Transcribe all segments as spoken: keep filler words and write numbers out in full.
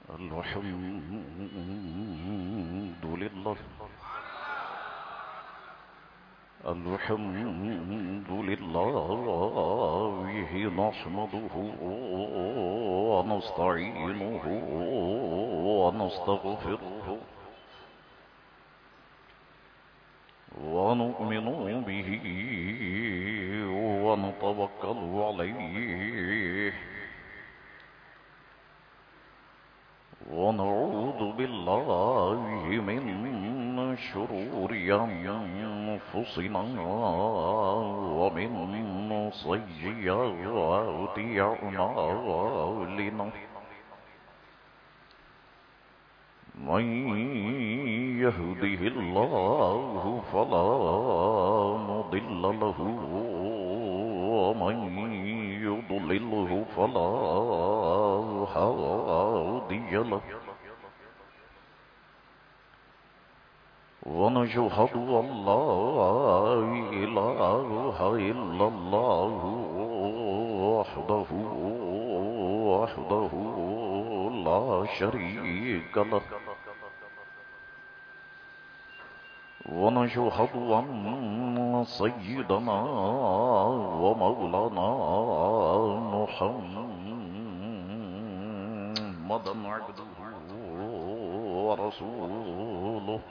الحمد لله الحمد لله نحمده ونستعينه ونستغفره ونؤمن به ونتوكل عليه ونعوذ بالله من شرور أنفسنا ومن سيئات أعمالنا من يهده الله فلا مضل له ومن يضلله فلا هادي له ونشهد أن لا إله إلا الله وحده وحده لا شريك له ونشهد أن سيدنا ومولانا محمدا عبده ورسوله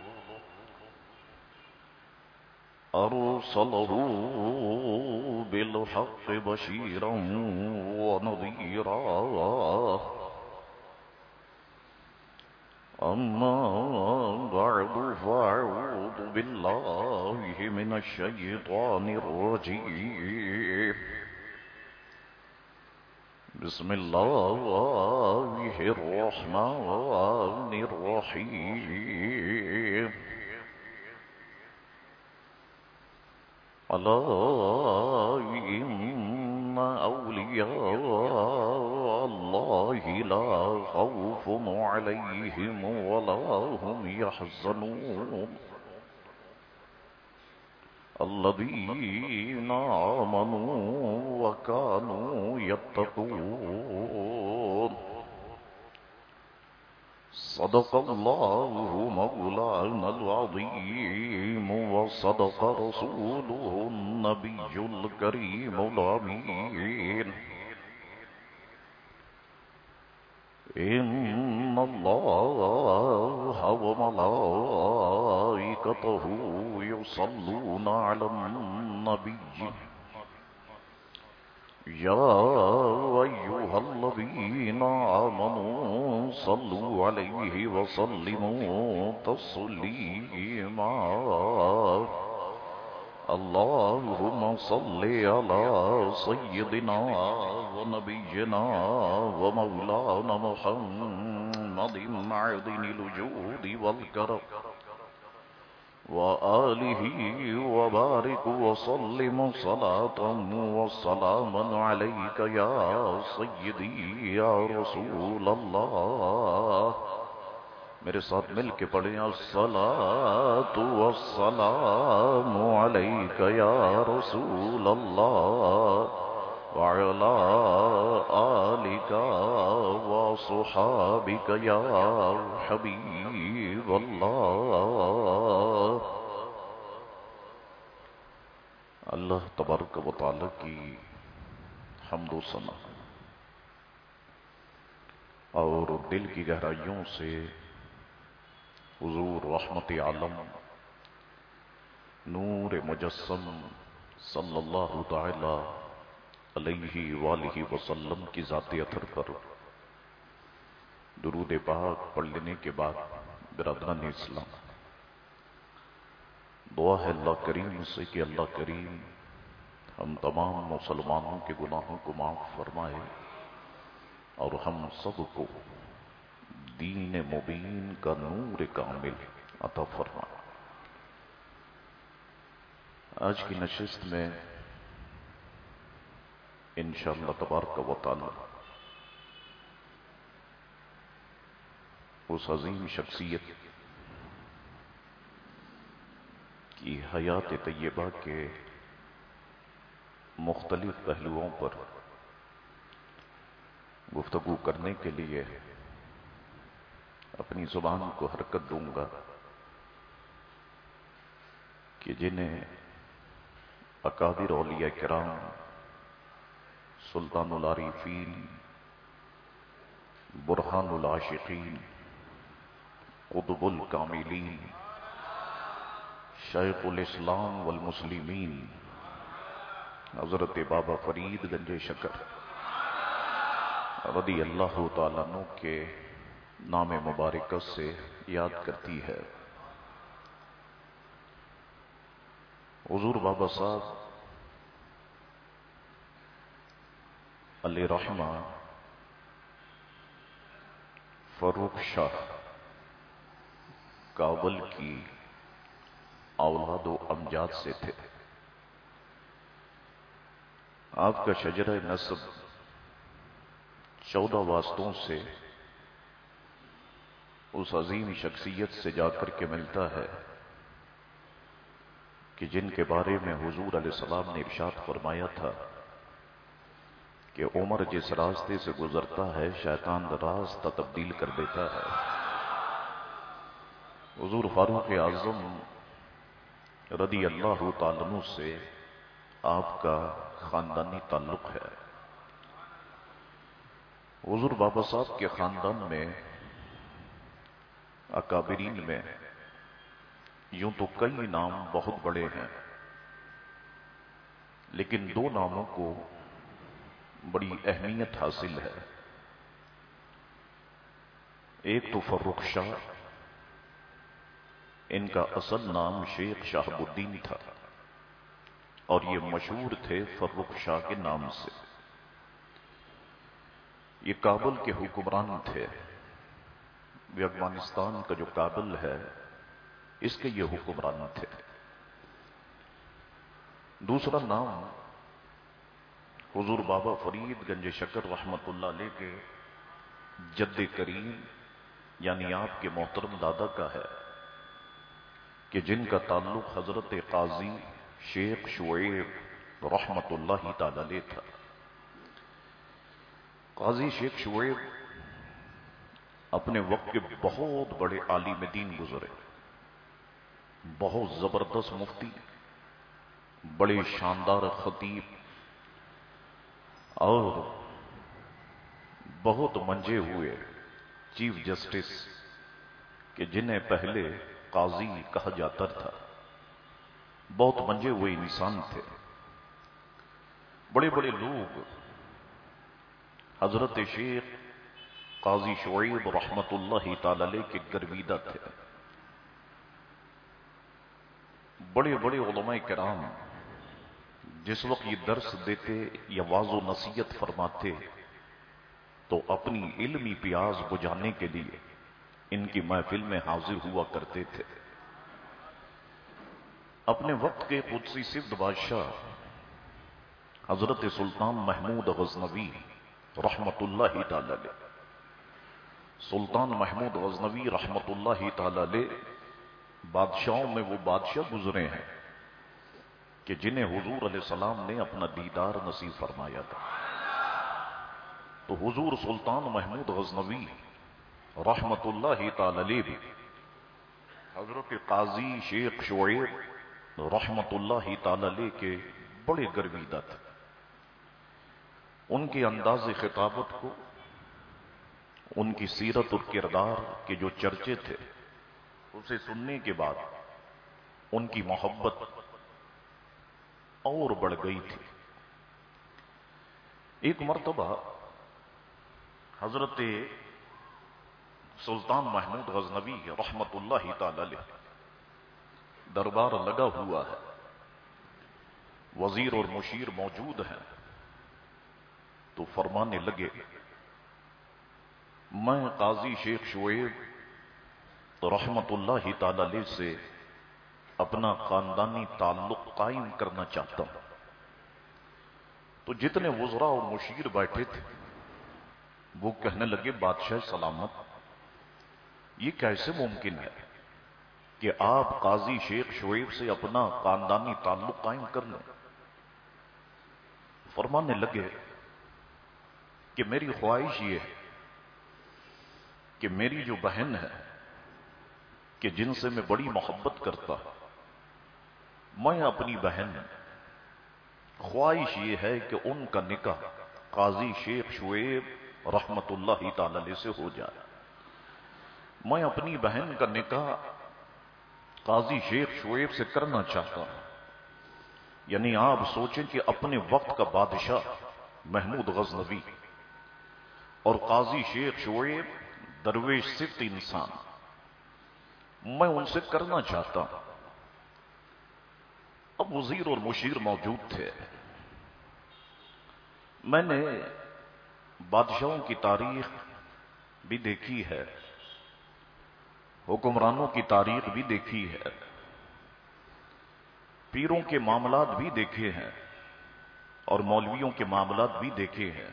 أرسله بالحق بشيرا ونذيرا أما بعد فأعوذ بالله من الشيطان الرجيم بسم الله الرحمن الرحيم ألا إن أولياء الله لا خوف عليهم ولا هم يحزنون الذين آمنوا وكانوا يتقون صدق الله مولانا العظيم وصدق رسوله النبي الكريم الأمين إن الله وملائكته يصلون على النبي يا أيها الذين آمنوا صلوا عليه وسلموا تسليما اللهم صل على سيدنا ونبينا ومولانا محمد معدن الوجود والكرم وآله وبارك وسلم صلاة وسلاما عليك يا سيدي يا رسول اللہ. میرے ساتھ مل کے پڑھیں الصلاة والسلام علیک یا رسول اللہ وعلى آلك وصحابك يا حبيب الله. اللہ تبارک و تعالی کی حمد و ثنا اور دل کی گہرائیوں سے حضور رحمت عالم نور مجسم صلی اللہ تعالی علیہ وآلہ وسلم کی ذات اطہر پر درود پاک پڑھ لینے کے بعد برادران اسلام دعا ہے اللہ کریم سے کہ اللہ کریم ہم تمام مسلمانوں کے گناہوں کو معاف فرمائے اور ہم سب کو دین مبین کا نور کامل عطا فرمائے. آج کی نشست میں انشاءاللہ تبارک و تعالی اس عظیم شخصیت کی حیات طیبہ کے مختلف پہلوؤں پر گفتگو کرنے کے لیے اپنی زبان کو حرکت دوں گا کہ جنہیں اکابر اولیاء کرام، سلطان العارفین، برہان العاشقین، قطب الکاملین، شیخ الاسلام والمسلمین حضرت بابا فرید گنج شکر رضی اللہ تعالیٰ عنہ کے نام مبارکہ سے یاد کرتی ہے۔ حضور بابا صاحب علیہ رحمہ فروخ شاہ کابل کی اولاد و امجاد سے تھے۔ آپ کا شجرہ نسب چودہ واسطوں سے اس عظیم شخصیت سے جا کر کے ملتا ہے کہ جن کے بارے میں حضور علیہ السلام نے ارشاد فرمایا تھا کہ عمر جس راستے سے گزرتا ہے شیطان راستہ تبدیل کر دیتا ہے۔ حضور فاروق اعظم رضی اللہ تعالیٰ عنہ سے آپ کا خاندانی تعلق ہے۔ حضور بابا صاحب کے خاندان میں اکابرین میں یوں تو کئی نام بہت بڑے ہیں، لیکن دو ناموں کو بڑی اہمیت حاصل ہے۔ ایک تو فرخ شاہ، ان کا اصل نام شیخ شہاب الدین تھا اور یہ مشہور تھے فرخ شاہ کے نام سے۔ یہ کابل کے حکمران تھے، یہ افغانستان کا جو کابل ہے اس کے یہ حکمران تھے۔ دوسرا نام حضور بابا فرید گنج شکر رحمت اللہ علیہ کے جد کریم یعنی آپ کے محترم دادا کا ہے کہ جن کا تعلق حضرت قاضی شیخ شعیب رحمت اللہ تعالی علیہ تھا۔ قاضی شیخ شعیب اپنے وقت کے بہت بڑے عالم دین گزرے، بہت زبردست مفتی، بڑے شاندار خطیب اور بہت منجے ہوئے چیف جسٹس کہ جنہیں پہلے قاضی کہا جاتا تھا، بہت منجے ہوئے انسان تھے۔ بڑے بڑے لوگ حضرت شیخ قاضی شعیب رحمت اللہ تعالی علیہ کے گرویدہ تھے۔ بڑے بڑے علماء کرام جس وقت یہ درس دیتے یا واعظ و نصیحت فرماتے تو اپنی علمی پیاس بجھانے کے لیے ان کی محفل میں حاضر ہوا کرتے تھے۔ اپنے وقت کے قدسی صفت بادشاہ حضرت سلطان محمود غزنوی رحمت اللہ تعالی علیہ، سلطان محمود غزنوی رحمت اللہ تعالی علیہ بادشاہوں میں وہ بادشاہ گزرے ہیں کہ جنہیں حضور علیہ السلام نے اپنا دیدار نصیب فرمایا تھا۔ تو حضور سلطان محمود غزنوی رحمت اللہ تعالی علیہ بھی حضرت قاضی شیخ شعیب رحمت اللہ تعالی علیہ کے بڑے گرویدہ تھے۔ ان کے انداز خطابت کو، ان کی سیرت اور کردار کے جو چرچے تھے اسے سننے کے بعد ان کی محبت اور بڑھ گئی تھی۔ ایک مرتبہ حضرت سلطان محمود غزنوی رحمت اللہ تعالی علیہ دربار لگا ہوا ہے، وزیر اور مشیر موجود ہیں، تو فرمانے لگے میں قاضی شیخ شعیب رحمت اللہ تعالی علیہ سے اپنا خاندانی تعلق قائم کرنا چاہتا ہوں۔ تو جتنے وزراء اور مشیر بیٹھے تھے وہ کہنے لگے بادشاہ سلامت، یہ کیسے ممکن ہے کہ آپ قاضی شیخ شعیب سے اپنا خاندانی تعلق قائم کر لیں؟ فرمانے لگے کہ میری خواہش یہ ہے کہ میری جو بہن ہے کہ جن سے میں بڑی محبت کرتا، میں اپنی بہن خواہش یہ ہے کہ ان کا نکاح قاضی شیخ شعیب رحمت اللہ تعالی علیہ سے ہو جائے۔ میں اپنی بہن کا نکاح قاضی شیخ شعیب سے کرنا چاہتا ہوں۔ یعنی آپ سوچیں کہ اپنے وقت کا بادشاہ محمود غزنوی اور قاضی شیخ شعیب درویش صفت انسان، میں ان سے کرنا چاہتا ہوں۔ اب وزیر اور مشیر موجود تھے۔ میں نے بادشاہوں کی تاریخ بھی دیکھی ہے، حکمرانوں کی تاریخ بھی دیکھی ہے، پیروں کے معاملات بھی دیکھے ہیں اور مولویوں کے معاملات بھی دیکھے ہیں،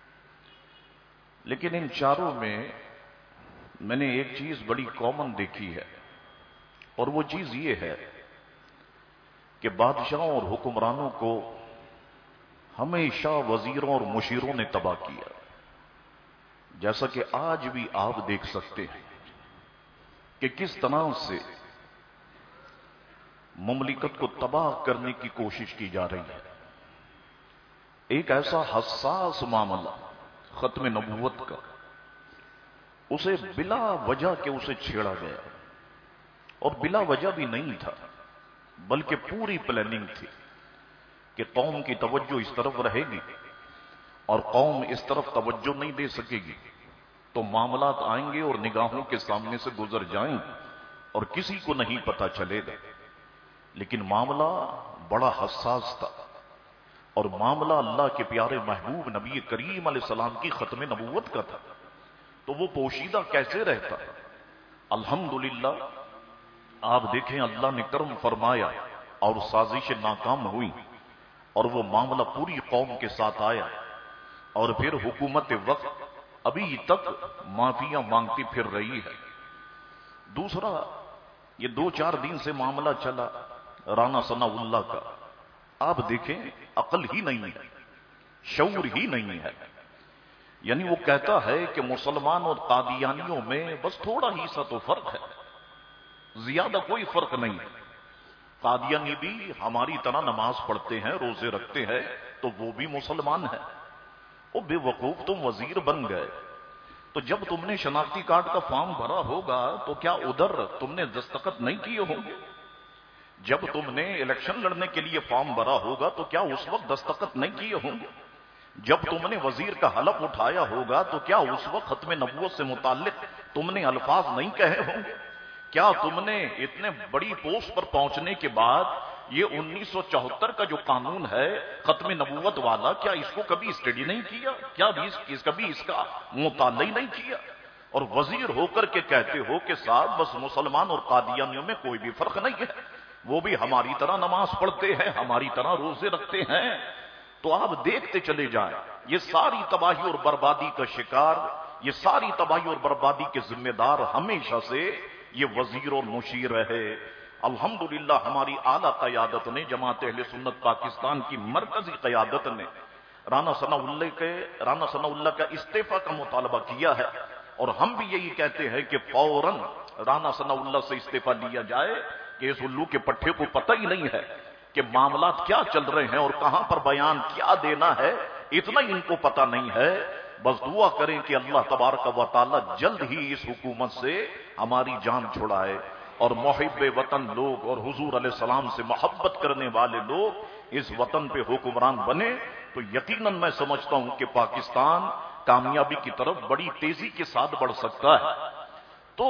لیکن ان چاروں میں میں نے ایک چیز بڑی کامن دیکھی ہے، اور وہ چیز یہ ہے کہ بادشاہوں اور حکمرانوں کو ہمیشہ وزیروں اور مشیروں نے تباہ کیا، جیسا کہ آج بھی آپ دیکھ سکتے ہیں کہ کس طرح سے مملکت کو تباہ کرنے کی کوشش کی جا رہی ہے۔ ایک ایسا حساس معاملہ ختم نبوت کا، اسے بلا وجہ کے اسے چھیڑا گیا، اور بلا وجہ بھی نہیں تھا بلکہ پوری پلاننگ تھی کہ قوم کی توجہ اس طرف رہے گی اور قوم اس طرف توجہ نہیں دے سکے گی تو معاملات آئیں گے اور نگاہوں کے سامنے سے گزر جائیں اور کسی کو نہیں پتا چلے گا۔ لیکن معاملہ بڑا حساس تھا، اور معاملہ اللہ کے پیارے محبوب نبی کریم علیہ السلام کی ختم نبوت کا تھا، تو وہ پوشیدہ کیسے رہتا؟ الحمدللہ آپ دیکھیں اللہ نے کرم فرمایا اور سازشیں ناکام ہوئی، اور وہ معاملہ پوری قوم کے ساتھ آیا، اور پھر حکومت وقت ابھی تک معافیاں مانگتی پھر رہی ہے۔ دوسرا، یہ دو چار دن سے معاملہ چلا رانا ثناء اللہ کا، آپ دیکھیں عقل ہی نہیں ہے، شعور ہی نہیں ہے۔ یعنی وہ کہتا ہے کہ مسلمان اور قادیانیوں میں بس تھوڑا ہی سا تو فرق ہے، زیادہ کوئی فرق نہیں ہے۔ قادیانی بھی ہماری طرح نماز پڑھتے ہیں، روزے رکھتے ہیں، تو وہ بھی مسلمان ہیں۔ او بے وقوف، تم وزیر بن گئے تو جب تم نے شناختی کارڈ کا فارم بھرا ہوگا تو کیا ادھر تم نے دستخط نہیں کیے ہوں گے؟ جب تم نے الیکشن لڑنے کے لیے فارم بھرا ہوگا تو کیا اس وقت دستخط نہیں کیے ہوں گے؟ جب تم نے وزیر کا حلف اٹھایا ہوگا تو کیا اس وقت ختم نبوت سے متعلق تم نے الفاظ نہیں کہے ہوں گے؟ کیا تم نے اتنے بڑی پوسٹ پر پہنچنے کے بعد یہ انیس سو چوہتر کا جو قانون ہے ختم نبوت والا، کیا اس کو کبھی اسٹڈی نہیں کیا؟ کیا بھی اس کبھی اس کا مطالعہ ہی نہیں کیا؟ اور وزیر ہو کر کے کہتے ہو کہ صاحب بس مسلمان اور قادیانیوں میں کوئی بھی فرق نہیں ہے، وہ بھی ہماری طرح نماز پڑھتے ہیں، ہماری طرح روزے رکھتے ہیں۔ تو آپ دیکھتے چلے جائیں، یہ ساری تباہی اور بربادی کا شکار، یہ ساری تباہی اور بربادی کے ذمہ دار ہمیشہ سے یہ وزیر اور مشیر رہے۔ الحمدللہ ہماری اعلیٰ قیادت نے، جماعت اہل سنت پاکستان کی مرکزی قیادت نے رانا ثناء اللہ کے رانا ثناء اللہ کا استعفیٰ کا مطالبہ کیا ہے، اور ہم بھی یہی کہتے ہیں کہ فوراً رانا ثناء اللہ سے استعفیٰ لیا جائے کہ اس الو کے پٹھے کو پتہ ہی نہیں ہے کہ معاملات کیا چل رہے ہیں اور کہاں پر بیان کیا دینا ہے، اتنا ہی ان کو پتہ نہیں ہے۔ بس دعا کریں کہ اللہ تبارک و تعالی جلد ہی اس حکومت سے ہماری جان چھڑائے، اور محب وطن لوگ اور حضور علیہ السلام سے محبت کرنے والے لوگ اس وطن پہ حکمران بنے تو یقیناً میں سمجھتا ہوں کہ پاکستان کامیابی کی طرف بڑی تیزی کے ساتھ بڑھ سکتا ہے۔ تو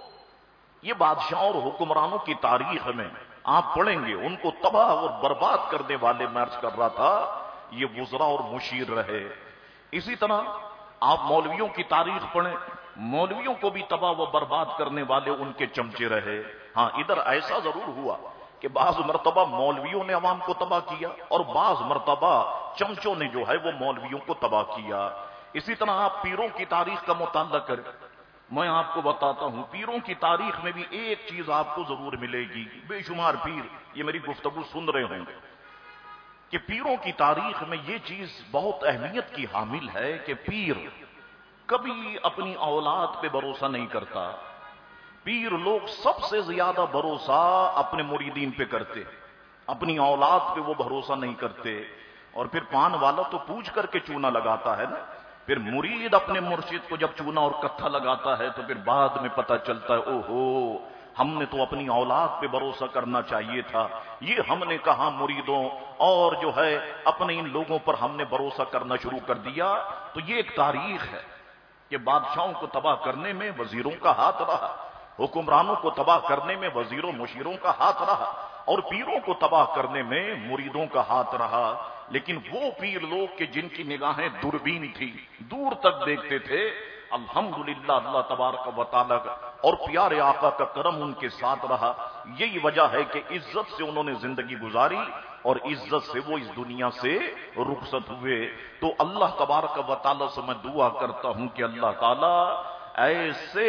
یہ بادشاہوں اور حکمرانوں کی تاریخ میں آپ پڑھیں گے، ان کو تباہ اور برباد کرنے والے میں عرض کر رہا تھا یہ وزراء اور مشیر رہے۔ اسی طرح آپ مولویوں کی تاریخ پڑھیں، مولویوں کو بھی تباہ و برباد کرنے والے ان کے چمچے رہے۔ ہاں ادھر ایسا ضرور ہوا کہ بعض مرتبہ مولویوں نے عوام کو تباہ کیا اور بعض مرتبہ چمچوں نے جو ہے وہ مولویوں کو تباہ کیا۔ اسی طرح آپ پیروں کی تاریخ کا مطالعہ کریں، میں آپ کو بتاتا ہوں پیروں کی تاریخ میں بھی ایک چیز آپ کو ضرور ملے گی، بے شمار پیر یہ میری گفتگو سن رہے ہوں گے کہ پیروں کی تاریخ میں یہ چیز بہت اہمیت کی حامل ہے کہ پیر کبھی اپنی اولاد پہ بھروسہ نہیں کرتا. پیر لوگ سب سے زیادہ بھروسہ اپنے مریدین پہ کرتے، اپنی اولاد پہ وہ بھروسہ نہیں کرتے. اور پھر پان والا تو پوچھ کر کے چونا لگاتا ہے نا. پھر مرید اپنے مرشد کو جب چونا اور کتھا لگاتا ہے تو پھر بعد میں پتہ چلتا ہے او ہو ہم نے تو اپنی اولاد پہ بھروسہ کرنا چاہیے تھا. یہ ہم نے کہا مریدوں اور جو ہے اپنے ان لوگوں پر ہم نے بھروسہ کرنا شروع کر دیا. تو یہ ایک تاریخ ہے کہ بادشاہوں کو تباہ کرنے میں وزیروں کا ہاتھ رہا، حکمرانوں کو تباہ کرنے میں وزیروں مشیروں کا ہاتھ رہا، اور پیروں کو تباہ کرنے میں مریدوں کا ہاتھ رہا. لیکن وہ پیر لوگ کہ جن کی نگاہیں دوربین تھی، دور تک دیکھتے تھے، الحمدللہ اللہ تبارک و تعالیٰ کا اور پیارے آقا کا کرم ان کے ساتھ رہا. یہی وجہ ہے کہ عزت سے انہوں نے زندگی گزاری اور عزت سے وہ اس دنیا سے رخصت ہوئے. تو اللہ تبارک و تعالیٰ سے میں دعا کرتا ہوں کہ اللہ تعالیٰ ایسے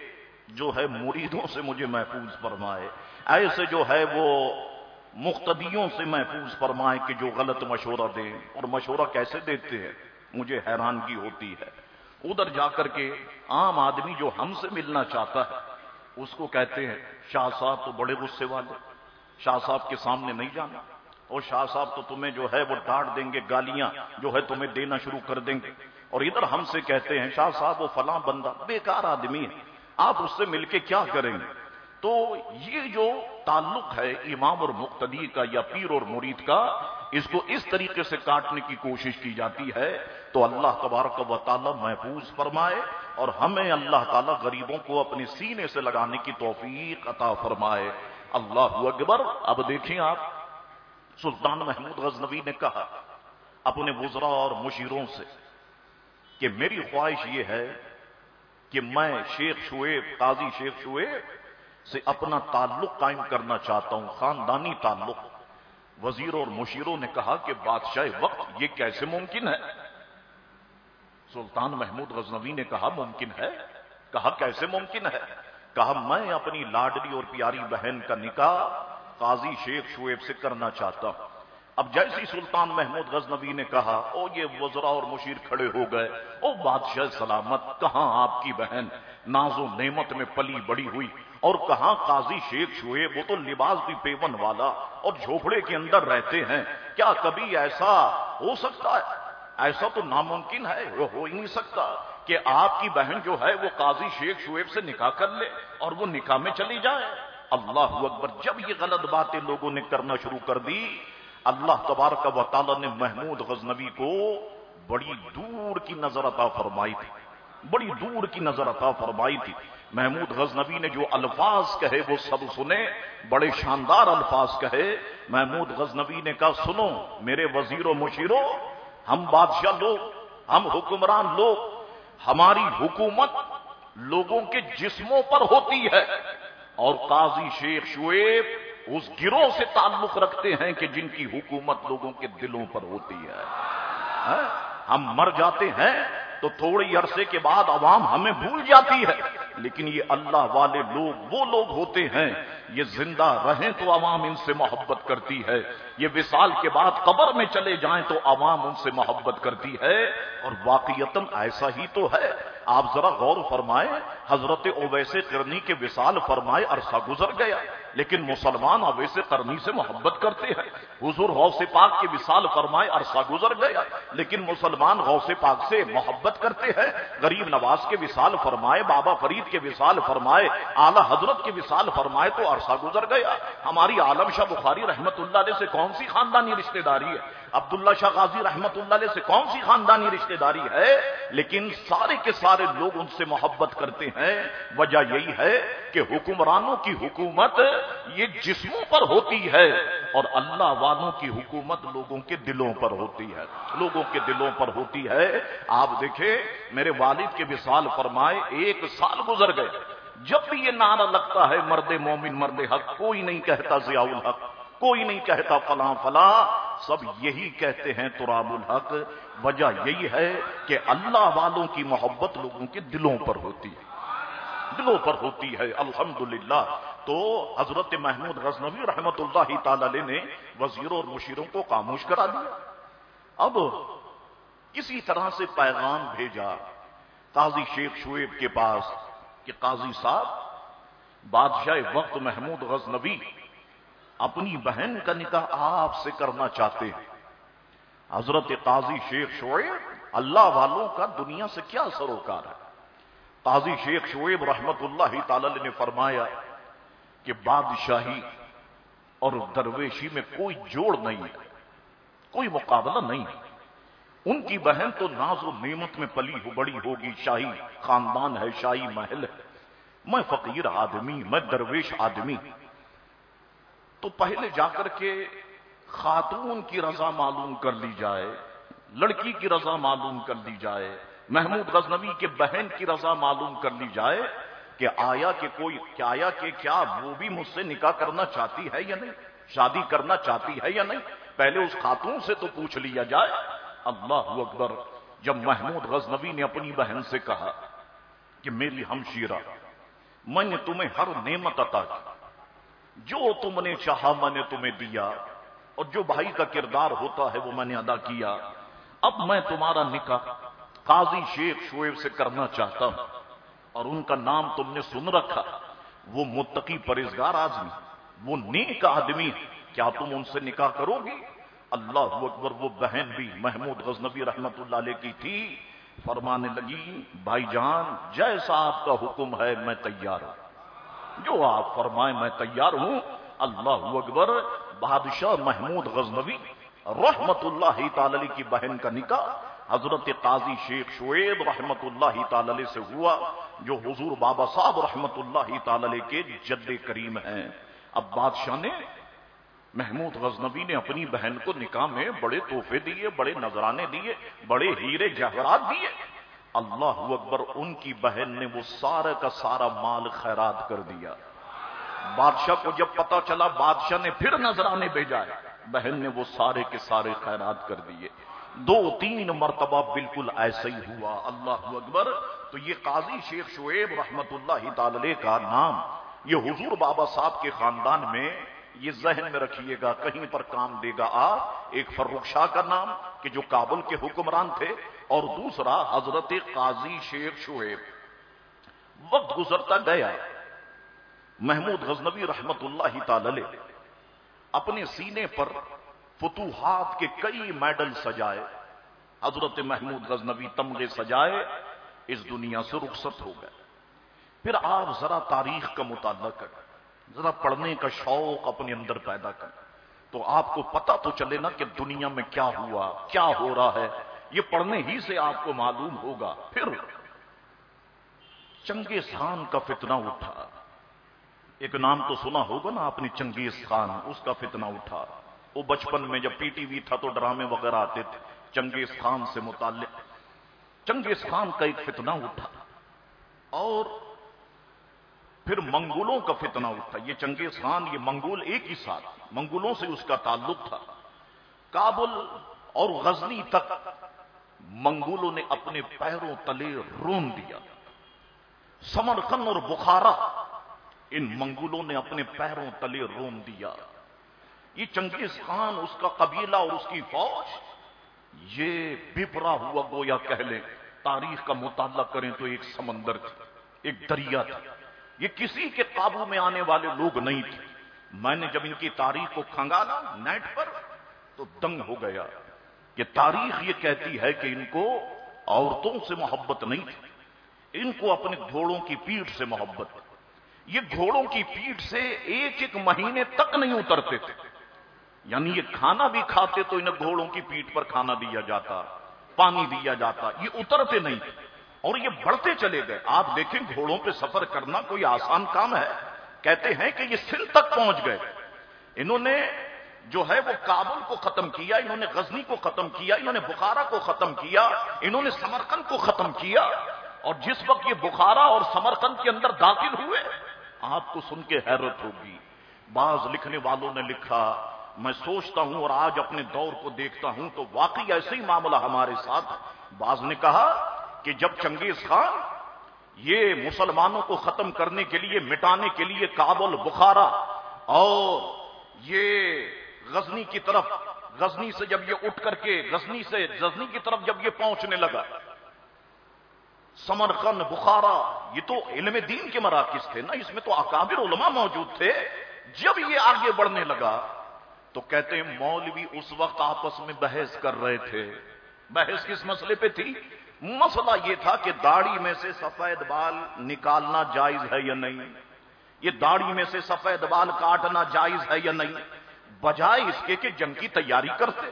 جو ہے مریدوں سے مجھے محفوظ فرمائے، ایسے جو ہے وہ مقتدیوں سے محفوظ فرمائے کہ جو غلط مشورہ دیں. اور مشورہ کیسے دیتے ہیں مجھے حیرانگی ہوتی ہے. ادھر جا کر کے عام آدمی جو ہم سے ملنا چاہتا ہے اس کو کہتے ہیں شاہ صاحب تو بڑے غصے والے، شاہ صاحب کے سامنے نہیں جانا، اور شاہ صاحب تو تمہیں جو ہے وہ ڈانٹ دیں گے، گالیاں جو ہے تمہیں دینا شروع کر دیں گے. اور ادھر ہم سے کہتے ہیں شاہ صاحب وہ فلاں بندہ بیکار آدمی ہے، آپ اس سے مل کے کیا کریں گے. تو یہ جو تعلق ہے امام اور مقتدی کا یا پیر اور مرید کا، اس کو اس طریقے سے کاٹنے کی کوشش کی جاتی ہے. تو اللہ تبارک و تعالی محفوظ فرمائے اور ہمیں اللہ تعالی غریبوں کو اپنے سینے سے لگانے کی توفیق عطا فرمائے. اللہ اکبر. اب دیکھیں آپ، سلطان محمود غزنوی نے کہا اپنے وزراء اور مشیروں سے کہ میری خواہش یہ ہے کہ میں شیخ شعیب قاضی شیخ شعیب سے اپنا تعلق قائم کرنا چاہتا ہوں، خاندانی تعلق. وزیروں اور مشیروں نے کہا کہ بادشاہ وقت یہ کیسے ممکن ہے؟ سلطان محمود غزنوی نے کہا ممکن ہے. کہا کیسے ممکن ہے؟ کہا میں اپنی لاڈلی اور پیاری بہن کا نکاح قاضی شیخ شعیب سے کرنا چاہتا ہوں. اب جیسی سلطان محمود غزنوی نے کہا او یہ وزراء اور مشیر کھڑے ہو گئے. او بادشاہ سلامت، کہاں آپ کی بہن ناز و نعمت میں پلی بڑی ہوئی، اور کہاں قاضی شیخ شعیب، وہ تو لباس بھی پیون والا اور جھوپڑے کے اندر رہتے ہیں. کیا کبھی ایسا ہو سکتا ہے؟ ایسا تو ناممکن ہے، وہ ہو ہی نہیں سکتا کہ آپ کی بہن جو ہے وہ قاضی شیخ شعیب سے نکاح کر لے اور وہ نکاح میں چلی جائے. اللہ اکبر. جب یہ غلط باتیں لوگوں نے کرنا شروع کر دی، اللہ تبارک و تعالی نے محمود غزنوی کو بڑی دور کی نظر عطا فرمائی تھی، بڑی دور کی نظر عطا فرمائی تھی. محمود غزنوی نے جو الفاظ کہے وہ سب سنے، بڑے شاندار الفاظ کہے. محمود غزنوی نے کہا سنو میرے وزیروں مشیروں، ہم بادشاہ لوگ، ہم حکمران لوگ، ہماری حکومت لوگوں کے جسموں پر ہوتی ہے، اور قاضی شیخ شعیب اس گروہ سے تعلق رکھتے ہیں کہ جن کی حکومت لوگوں کے دلوں پر ہوتی ہے. ہم مر جاتے ہیں تو تھوڑی عرصے کے بعد عوام ہمیں بھول جاتی ہے، لیکن یہ اللہ والے لوگ وہ لوگ ہوتے ہیں یہ زندہ رہیں تو عوام ان سے محبت کرتی ہے، یہ وصال کے بعد قبر میں چلے جائیں تو عوام ان سے محبت کرتی ہے. اور واقعتاً ایسا ہی تو ہے. آپ ذرا غور فرمائیں، حضرت اویس قرنی کے وصال فرمائے عرصہ گزر گیا، لیکن مسلمان اویس قرنی سے محبت کرتے ہیں. حضور غوث پاک کے وصال فرمائے عرصہ گزر گیا، لیکن مسلمان غوث پاک سے محبت کرتے ہیں. غریب نواز کے وصال فرمائے، بابا فرید کے وصال فرمائے، اعلی حضرت کے وصال فرمائے تو عرصہ گزر گیا. ہماری عالم شاہ بخاری رحمت اللہ علیہ سے کون سی خاندانی رشتہ داری ہے؟ عبداللہ شاہ غازی رحمت اللہ علیہ سے کون سی خاندانی رشتہ داری ہے؟ لیکن سارے کے سارے لوگ ان سے محبت کرتے ہیں. وجہ یہی ہے کہ حکمرانوں کی حکومت یہ جسموں پر ہوتی ہے اور اللہ والوں کی حکومت لوگوں کے دلوں پر ہوتی ہے، لوگوں کے دلوں پر ہوتی ہے. آپ دیکھیں میرے والد کے وصال فرمائے ایک سال گزر گئے، جب بھی یہ نعرہ لگتا ہے مرد مومن مرد حق، کوئی نہیں کہتا ضیاء الحق، کوئی نہیں کہتا فلاں فلاں، سب یہی کہتے ہیں تراب الحق. وجہ یہی ہے کہ اللہ والوں کی محبت لوگوں کے دلوں پر ہوتی ہے، دلوں پر ہوتی ہے. الحمدللہ. تو حضرت محمود غزنوی رحمت اللہ تعالی علیہ نے وزیروں اور مشیروں کو خاموش کرا دیا. اب اسی طرح سے پیغام بھیجا قاضی شیخ شعیب کے پاس کہ قاضی صاحب، بادشاہ وقت محمود غزنوی اپنی بہن کا نکاح آپ سے کرنا چاہتے ہیں۔ حضرت قاضی شیخ شعیب، اللہ والوں کا دنیا سے کیا سروکار ہے۔ قاضی شیخ شعیب رحمت اللہ تعالی نے فرمایا کہ بادشاہی اور درویشی میں کوئی جوڑ نہیں ہے، کوئی مقابلہ نہیں ہے۔ ان کی بہن تو ناز و نعمت میں پلی ہو بڑی ہوگی، شاہی خاندان ہے، شاہی محل ہے، میں فقیر آدمی، میں درویش آدمی، تو پہلے جا کر کے خاتون کی رضا معلوم کر لی جائے، لڑکی کی رضا معلوم کر لی جائے، محمود غزنوی کے بہن کی رضا معلوم کر لی جائے کہ آیا کہ کوئی کیا آیا کہ کیا وہ بھی مجھ سے نکاح کرنا چاہتی ہے یا نہیں، شادی کرنا چاہتی ہے یا نہیں، پہلے اس خاتون سے تو پوچھ لیا جائے۔ اللہ اکبر! جب محمود غزنوی نے اپنی بہن سے کہا کہ میری ہمشیرہ، میں نے تمہیں ہر نعمت عطا کی، جو تم نے چاہا میں نے تمہیں دیا، اور جو بھائی کا کردار ہوتا ہے وہ میں نے ادا کیا، اب میں تمہارا نکاح قاضی شیخ شعیب سے کرنا چاہتا ہوں، اور ان کا نام تم نے سن رکھا، وہ متقی پرہیزگار آدمی، وہ نیک آدمی، کیا تم ان سے نکاح کرو گی؟ اللہ اکبر! وہ بہن بھی محمود غزنوی رحمت اللہ علیہ کی تھی، فرمانے لگی بھائی جان جیسا آپ کا حکم ہے میں تیار ہوں، جو آپ فرمائیں میں تیار ہوں۔ اللہ اکبر! بادشاہ محمود غزنوی رحمت اللہ تعالی علیہ کی بہن کا نکاح حضرت قاضی شیخ شعیب رحمت اللہ تعالی علیہ سے ہوا، جو حضور بابا صاحب رحمت اللہ تعالی علیہ کے جد کریم ہیں۔ اب بادشاہ نے، محمود غزنوی نے اپنی بہن کو نکاح میں بڑے تحفے دیے، بڑے نذرانے دیے، بڑے ہیرے جواہرات دیے۔ اللہ اکبر! ان کی بہن نے وہ سارا کا سارا مال خیرات کر دیا۔ بادشاہ کو جب پتا چلا، بادشاہ نے پھر نذرانے بھیجا، بہن نے وہ سارے کے سارے خیرات کر دیے۔ دو تین مرتبہ بالکل ایسا ہی ہوا۔ اللہ اکبر! تو یہ قاضی شیخ شعیب رحمت اللہ تعالی کا نام، یہ حضور بابا صاحب کے خاندان میں، یہ ذہن میں رکھیے گا، کہیں پر کام دے گا آ، ایک فرخ شاہ کا نام کہ جو کابل کے حکمران تھے، اور دوسرا حضرت قاضی شیخ شعیب۔ وقت گزرتا گیا، محمود غزنوی رحمت اللہ تعالی اپنے سینے پر فتوحات کے کئی میڈل سجائے، حضرت محمود غزنوی تمغے سجائے، اس دنیا سے رخصت ہو گئے۔ پھر آپ ذرا تاریخ کا مطالعہ کریں، ذرا پڑھنے کا شوق اپنے اندر پیدا کریں، تو آپ کو پتہ تو چلے نا کہ دنیا میں کیا ہوا، کیا ہو رہا ہے، یہ پڑھنے ہی سے آپ کو معلوم ہوگا۔ پھر چنگیز خان کا فتنہ اٹھا، ایک نام تو سنا ہوگا نا آپ نے، چنگیز خان، اس کا فتنہ اٹھا۔ وہ بچپن میں جب پی ٹی وی تھا تو ڈرامے وغیرہ آتے تھے چنگیز خان سے متعلق، چنگیز خان کا ایک فتنہ اٹھا، اور پھر منگولوں کا فتنہ اٹھا۔ یہ چنگیز خان، یہ منگول ایک ہی ساتھ، منگولوں سے اس کا تعلق تھا۔ کابل اور غزنی تک منگولوں نے اپنے پیروں تلے رون دیا، سمرقند اور بخارا ان منگولوں نے اپنے پیروں تلے رون دیا۔ یہ چنگیز خان، اس کا قبیلہ اور اس کی فوج، یہ بپرا ہوا گویا کہہ لیں، تاریخ کا مطالعہ کریں تو ایک سمندر تھی، ایک دریا تھی، یہ کسی کے قابو میں آنے والے لوگ نہیں تھے۔ میں نے جب ان کی تاریخ کو کھنگالا نیٹ پر تو دنگ ہو گیا کہ تاریخ یہ کہتی ہے کہ ان کو عورتوں سے محبت نہیں تھی، ان کو اپنے گھوڑوں کی پیٹھ سے محبت تھی۔ یہ گھوڑوں کی پیٹھ سے ایک ایک مہینے تک نہیں اترتے تھے، یعنی یہ کھانا بھی کھاتے تو انہیں گھوڑوں کی پیٹھ پر کھانا دیا جاتا، پانی دیا جاتا، یہ اترتے نہیں تھے، اور یہ بڑھتے چلے گئے۔ آپ دیکھیں گھوڑوں پہ سفر کرنا کوئی آسان کام ہے؟ کہتے ہیں کہ یہ سندھ تک پہنچ گئے۔ انہوں نے جو ہے وہ کابل کو ختم کیا، انہوں نے غزنی کو ختم کیا، انہوں نے بخارا کو ختم کیا، انہوں نے سمرقند کو ختم کیا، اور جس وقت یہ بخارا اور سمرقند کے اندر داخل ہوئے، آپ کو سن کے حیرت ہوگی، بعض لکھنے والوں نے لکھا، میں سوچتا ہوں اور آج اپنے دور کو دیکھتا ہوں تو واقعی ایسے ہی معاملہ ہمارے ساتھ۔ بعض نے کہا کہ جب چنگیز خان یہ مسلمانوں کو ختم کرنے کے لیے، مٹانے کے لیے کابل، بخارا اور یہ غزنی کی طرف، غزنی سے جب یہ اٹھ کر کے غزنی سے غزنی کی طرف جب یہ پہنچنے لگا، سمرقند، بخارا، یہ تو علم دین کے مراکز تھے نا، اس میں تو اکابر علماء موجود تھے. جب یہ آگے بڑھنے لگا تو کہتے ہیں مولوی اس وقت آپس میں بحث کر رہے تھے. بحث کس مسئلے پہ تھی؟ مسئلہ یہ تھا کہ داڑھی میں سے سفید بال نکالنا جائز ہے یا نہیں، یہ داڑھی میں سے سفید بال کاٹنا جائز ہے یا نہیں. بجائے اس کے کہ جنگ کی تیاری کرتے،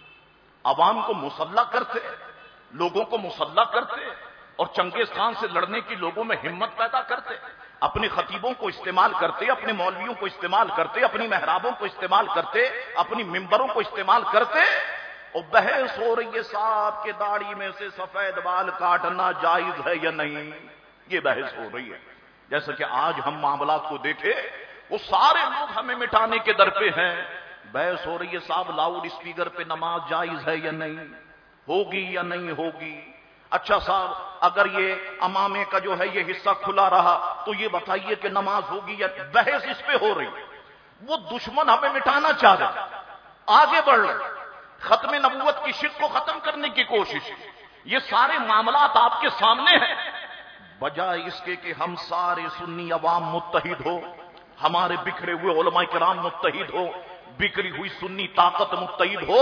عوام کو مسلح کرتے، لوگوں کو مسلح کرتے اور چنگیز خان سے لڑنے کی لوگوں میں ہمت پیدا کرتے، اپنے خطیبوں کو استعمال کرتے، اپنے مولویوں کو استعمال کرتے، اپنی محرابوں کو استعمال کرتے، اپنی ممبروں کو استعمال کرتے، اور بحث ہو رہی ہے صاحب کہ داڑھی میں سے سفید بال کاٹنا جائز ہے یا نہیں. یہ بحث ہو رہی ہے. جیسا کہ آج ہم معاملات کو دیکھیں، وہ سارے لوگ ہمیں مٹانے کے در پہ ہیں. بحث ہو رہی ہے صاحب لاؤڈ اسپیکر پہ نماز جائز ہے یا نہیں، ہوگی یا نہیں ہوگی. اچھا صاحب اگر یہ امامے کا جو ہے یہ حصہ کھلا رہا تو یہ بتائیے کہ نماز ہوگی یا. بحث اس پہ ہو رہی ہے. وہ دشمن ہمیں مٹانا چاہ رہے، آگے بڑھ رہے، ختم نبوت کی شرک کو ختم کرنے کی کوشش. یہ سارے معاملات آپ کے سامنے ہیں. بجائے اس کے کہ ہم سارے سنی عوام متحد ہو، ہمارے بکھرے ہوئے علماء کرام متحد ہو، بکھری ہوئی سنی طاقت متحد ہو،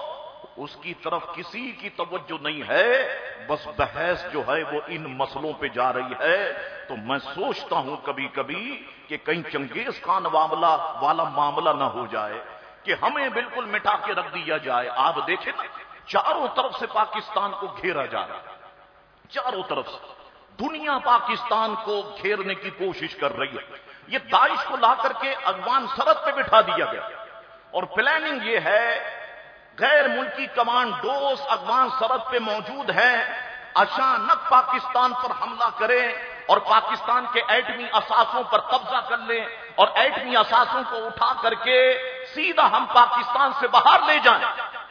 اس کی طرف کسی کی توجہ نہیں ہے. بس بحث جو ہے وہ ان مسئلوں پہ جا رہی ہے. تو میں سوچتا ہوں کبھی کبھی کہ کہیں چنگیز خان معاملہ والا معاملہ نہ ہو جائے کہ ہمیں بالکل مٹا کے رکھ دیا جائے. آپ دیکھیں نا چاروں طرف سے پاکستان کو گھیرا جا رہا ہے، چاروں طرف سے دنیا پاکستان کو گھیرنے کی کوشش کر رہی ہے. یہ داعش کو لا کر کے افغان سرحد پہ بٹھا دیا گیا اور پلاننگ یہ ہے غیر ملکی کمانڈوز افغان سرحد پہ موجود ہیں، اچانک پاکستان پر حملہ کریں اور پاکستان کے ایٹمی اثاثوں پر قبضہ کر لیں اور ایٹمی اثاثوں کو اٹھا کر کے سیدھا ہم پاکستان سے باہر لے جائیں.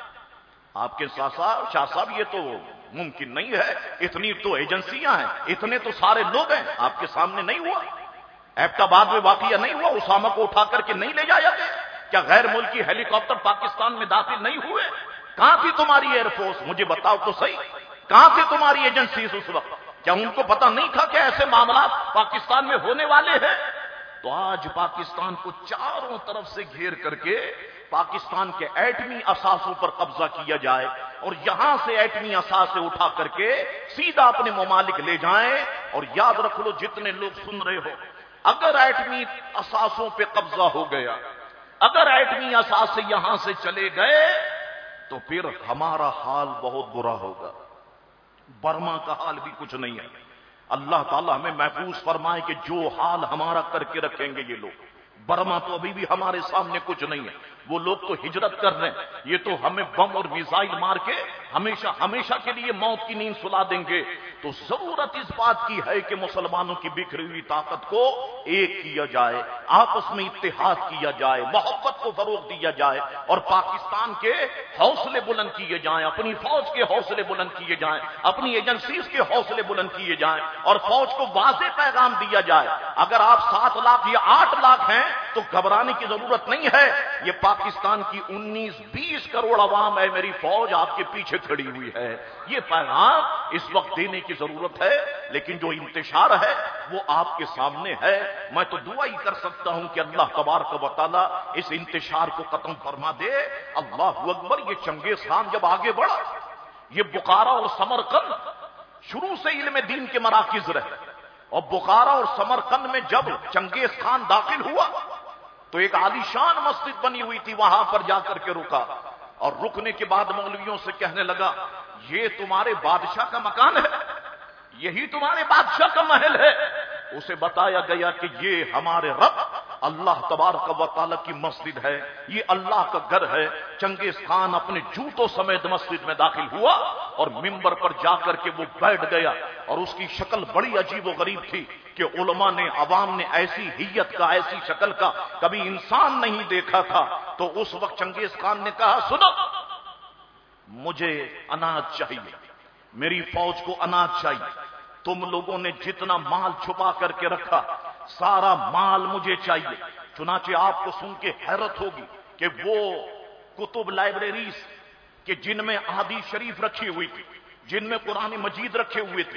آپ کے شاہ صاحب شاہ صاحب یہ تو ممکن نہیں ہے. اتنی تو ایجنسیاں ہیں، اتنے تو سارے لوگ ہیں. آپ کے سامنے نہیں ہوا، ایبٹ آباد میں واقعہ نہیں ہوا، اسامہ کو اٹھا کر کے نہیں لے جایا گیا؟ کیا غیر ملکی ہیلی کاپٹر پاکستان میں داخل نہیں ہوئے؟ کہاں تھی تمہاری ایئر فورس؟ مجھے بتاؤ تو صحیح، کہاں تھی تمہاری ایجنسیز اس وقت؟ کیا ان کو پتا نہیں تھا کہ ایسے معاملات پاکستان میں ہونے والے ہیں؟ تو آج پاکستان کو چاروں طرف سے گھیر کر کے پاکستان کے ایٹمی اثاثوں پر قبضہ کیا جائے اور یہاں سے ایٹمی اثاثے اٹھا کر کے سیدھا اپنے ممالک لے جائیں. اور یاد رکھ لو جتنے لوگ سن رہے ہو، اگر ایٹمی اثاثوں پہ قبضہ ہو گیا، اگر ایٹمی اثاثے یہاں سے چلے گئے تو پھر ہمارا حال بہت برا ہوگا. برما کا حال بھی کچھ نہیں ہے. اللہ تعالیٰ ہمیں محفوظ فرمائے کہ جو حال ہمارا کر کے رکھیں گے یہ لوگ. برما تو ابھی بھی ہمارے سامنے کچھ نہیں ہے، وہ لوگ تو ہجرت کر رہے ہیں. یہ تو ہمیں بم اور میزائل مار کے ہمیشہ ہمیشہ کے لیے موت کی نیند سلا دیں گے. تو ضرورت اس بات کی ہے کہ مسلمانوں کی بکھری ہوئی طاقت کو ایک کیا جائے، آپس میں اتحاد کیا جائے، محبت کو فروغ دیا جائے اور پاکستان کے حوصلے بلند کیے جائیں، اپنی فوج کے حوصلے بلند کیے جائیں، اپنی ایجنسیز کے حوصلے بلند کیے جائیں اور فوج کو واضح پیغام دیا جائے. اگر آپ سات لاکھ یا آٹھ لاکھ ہیں تو گھبرانے کی ضرورت نہیں ہے. یہ پاکستان کی انیس بیس کروڑ عوام ہے، میری فوج آپ کے پیچھے کھڑی ہوئی ہے. یہ پیغام اس وقت دینے کی ضرورت ہے. لیکن جو انتشار ہے وہ آپ کے سامنے ہے. میں تو دعا ہی کر سکتا ہوں کہ اللہ تبارک و تعالی اس انتشار کو ختم فرما دے. اللہ اکبر. یہ چنگیز خان جب آگے بڑھا، یہ بخارا اور سمرقند شروع سے علم دین کے مراکز رہے اور بخارا اور سمرقند میں جب چنگیز خان داخل ہوا تو ایک عالیشان مسجد بنی ہوئی تھی، وہاں پر جا کر کے رکا اور رکنے کے بعد مولویوں سے کہنے لگا یہ تمہارے بادشاہ کا مکان ہے، یہی تمہارے بادشاہ کا محل ہے. اسے بتایا گیا کہ یہ ہمارے رب اللہ تبارک و تعالی کی مسجد ہے، یہ اللہ کا گھر ہے. چنگیز خان اپنے جوتوں سمیت مسجد میں داخل ہوا اور منبر پر جا کر کے وہ بیٹھ گیا اور اس کی شکل بڑی عجیب و غریب تھی کہ علماء نے عوام نے ایسی حیت کا ایسی شکل کا کبھی انسان نہیں دیکھا تھا. تو اس وقت چنگیز خان نے کہا سنو، مجھے اناج چاہیے، میری فوج کو اناج چاہیے. تم لوگوں نے جتنا مال چھپا کر کے رکھا سارا مال مجھے چاہیے. چنانچہ آپ کو سن کے حیرت ہوگی کہ وہ کتب لائبریریز کہ جن میں احادیث شریف رکھی ہوئی تھی، جن میں قرآن مجید رکھے ہوئے تھے،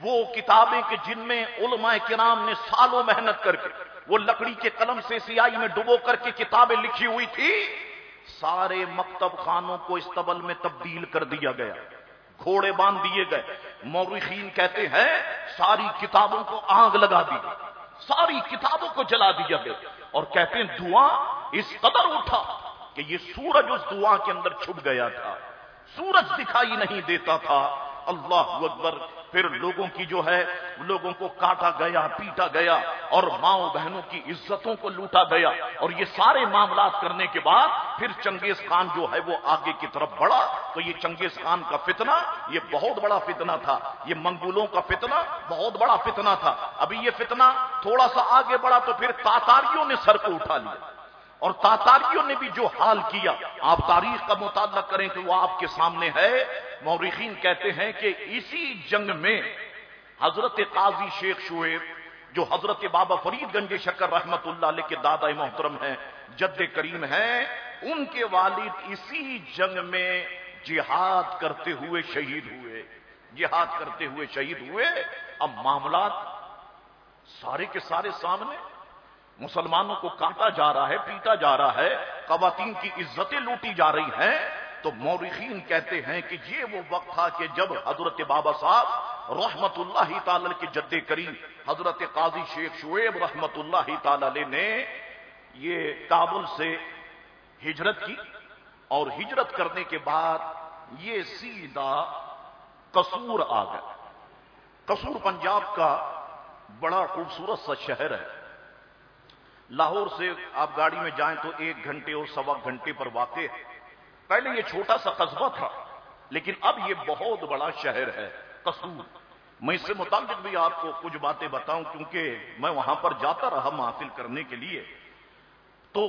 وہ کتابیں کہ جن میں علماء کرام نے سالوں محنت کر کے وہ لکڑی کے قلم سے سیاہی میں ڈبو کر کے کتابیں لکھی ہوئی تھی، سارے مکتب خانوں کو استبل میں تبدیل کر دیا گیا، گھوڑے باندھ دیے گئے۔ مورخین کہتے ہیں ساری کتابوں کو آگ لگا دی، ساری کتابوں کو جلا دیا گیا، اور کہتے ہیں دھواں اس قدر اٹھا کہ یہ سورج اس دھواں کے اندر چھپ گیا تھا، سورج دکھائی نہیں دیتا تھا۔ اللہ اکبر۔ پھر لوگوں کی جو ہے لوگوں کو کاٹا گیا، پیٹا گیا، اور ماؤں بہنوں کی عزتوں کو لوٹا گیا، اور یہ سارے معاملات کرنے کے بعد پھر چنگیز خان جو ہے وہ آگے کی طرف بڑھا۔ تو یہ چنگیز خان کا فتنہ یہ بہت بڑا فتنہ تھا، یہ منگولوں کا فتنہ بہت بڑا فتنہ تھا۔ ابھی یہ فتنہ تھوڑا سا آگے بڑھا تو پھر تاتاریوں نے سر کو اٹھا لیا، اور تاتاریوں نے بھی جو حال کیا آپ تاریخ کا مطالعہ کریں تو وہ آپ کے سامنے ہے۔ مورخین کہتے ہیں کہ اسی جنگ میں حضرت قاضی شیخ شعیب جو حضرت بابا فرید گنج شکر رحمت اللہ علیہ کے دادا محترم ہیں، جد کریم ہیں، ان کے والد اسی جنگ میں جہاد کرتے ہوئے شہید ہوئے، جہاد کرتے ہوئے شہید ہوئے۔ اب معاملات سارے کے سارے سامنے، مسلمانوں کو کاٹا جا رہا ہے، پیٹا جا رہا ہے، خواتین کی عزتیں لوٹی جا رہی ہیں۔ تو مورخین کہتے ہیں کہ یہ وہ وقت تھا کہ جب حضرت بابا صاحب رحمت اللہ تعالی کے جد کریم حضرت قاضی شیخ شعیب رحمت اللہ تعالی نے یہ کابل سے ہجرت کی، اور ہجرت کرنے کے بعد یہ سیدھا قصور آ گئے۔ قصور پنجاب کا بڑا خوبصورت سا شہر ہے، لاہور سے آپ گاڑی میں جائیں تو ایک گھنٹے اور سوا گھنٹے پر واقع ہے۔ پہلے یہ چھوٹا سا قصبہ تھا، لیکن اب یہ بہت بڑا شہر ہے قصور۔ میں اس سے متعلق بھی آپ کو کچھ باتیں بتاؤں، کیونکہ میں وہاں پر جاتا رہا محافل کرنے کے لیے۔ تو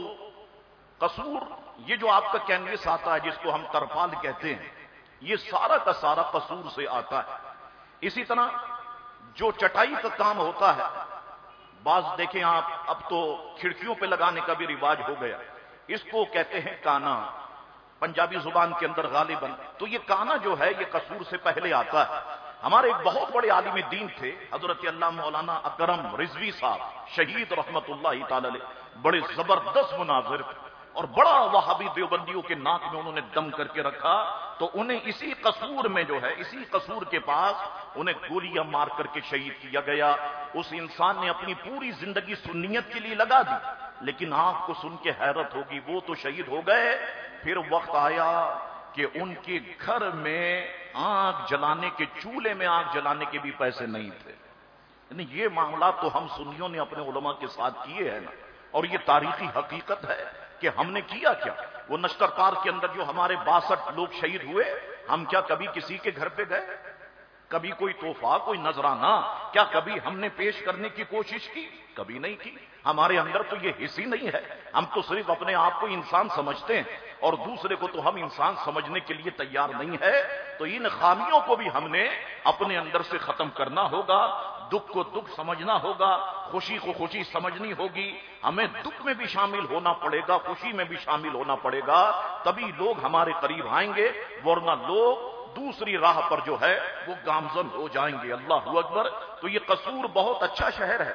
قصور یہ جو آپ کا کینوس آتا ہے جس کو ہم ترپال کہتے ہیں، یہ سارا کا سارا قصور سے آتا ہے۔ اسی طرح جو چٹائی کا کام ہوتا ہے، بعض دیکھیں آپ اب تو کھڑکیوں پہ لگانے کا بھی رواج ہو گیا، اس کو کہتے ہیں کانا پنجابی زبان کے اندر غالباً۔ تو یہ کانا جو ہے یہ قصور سے پہلے آتا ہے۔ ہمارے ایک بہت بڑے عالم دین تھے حضرت اللہ مولانا اکرم رضوی صاحب شہید رحمت اللہ تعالی علیہ، بڑے زبردست مناظر تھے، اور بڑا وہابی دیوبندیوں کے ناک میں انہوں نے دم کر کے رکھا۔ تو انہیں اسی قصور میں جو ہے اسی قصور کے پاس انہیں گولیاں مار کر کے شہید کیا گیا۔ اس انسان نے اپنی پوری زندگی سنیت کے لیے لگا دی، لیکن آپ کو سن کے حیرت ہوگی، وہ تو شہید ہو گئے، پھر وقت آیا کہ ان کے گھر میں آگ جلانے کے چولہے میں آگ جلانے کے بھی پیسے نہیں تھے۔ یعنی یہ معاملات تو ہم سنیوں نے اپنے علماء کے ساتھ کیے ہیں نا، اور یہ تاریخی حقیقت ہے کہ ہم نے کیا کیا۔ وہ نشترتار کے اندر جو ہمارے باسٹھ لوگ شہید ہوئے، ہم کیا کبھی کسی کے گھر پہ گئے؟ کبھی کوئی تحفہ، کوئی نذرانہ کیا کبھی ہم نے پیش کرنے کی کوشش کی؟ کبھی نہیں کی۔ ہمارے اندر تو یہ حص ہی نہیں ہے، ہم تو صرف اپنے آپ کو انسان سمجھتے ہیں، اور دوسرے کو تو ہم انسان سمجھنے کے لیے تیار نہیں ہے۔ تو ان خامیوں کو بھی ہم نے اپنے اندر سے ختم کرنا ہوگا، دکھ کو دکھ سمجھنا ہوگا، خوشی کو خوشی سمجھنی ہوگی۔ ہمیں دکھ میں بھی شامل ہونا پڑے گا، خوشی میں بھی شامل ہونا پڑے گا، تبھی لوگ ہمارے قریب آئیں گے، ورنہ لوگ دوسری راہ پر جو ہے وہ گامزن ہو جائیں گے۔ اللہ اکبر۔ تو یہ قصور بہت اچھا شہر ہے،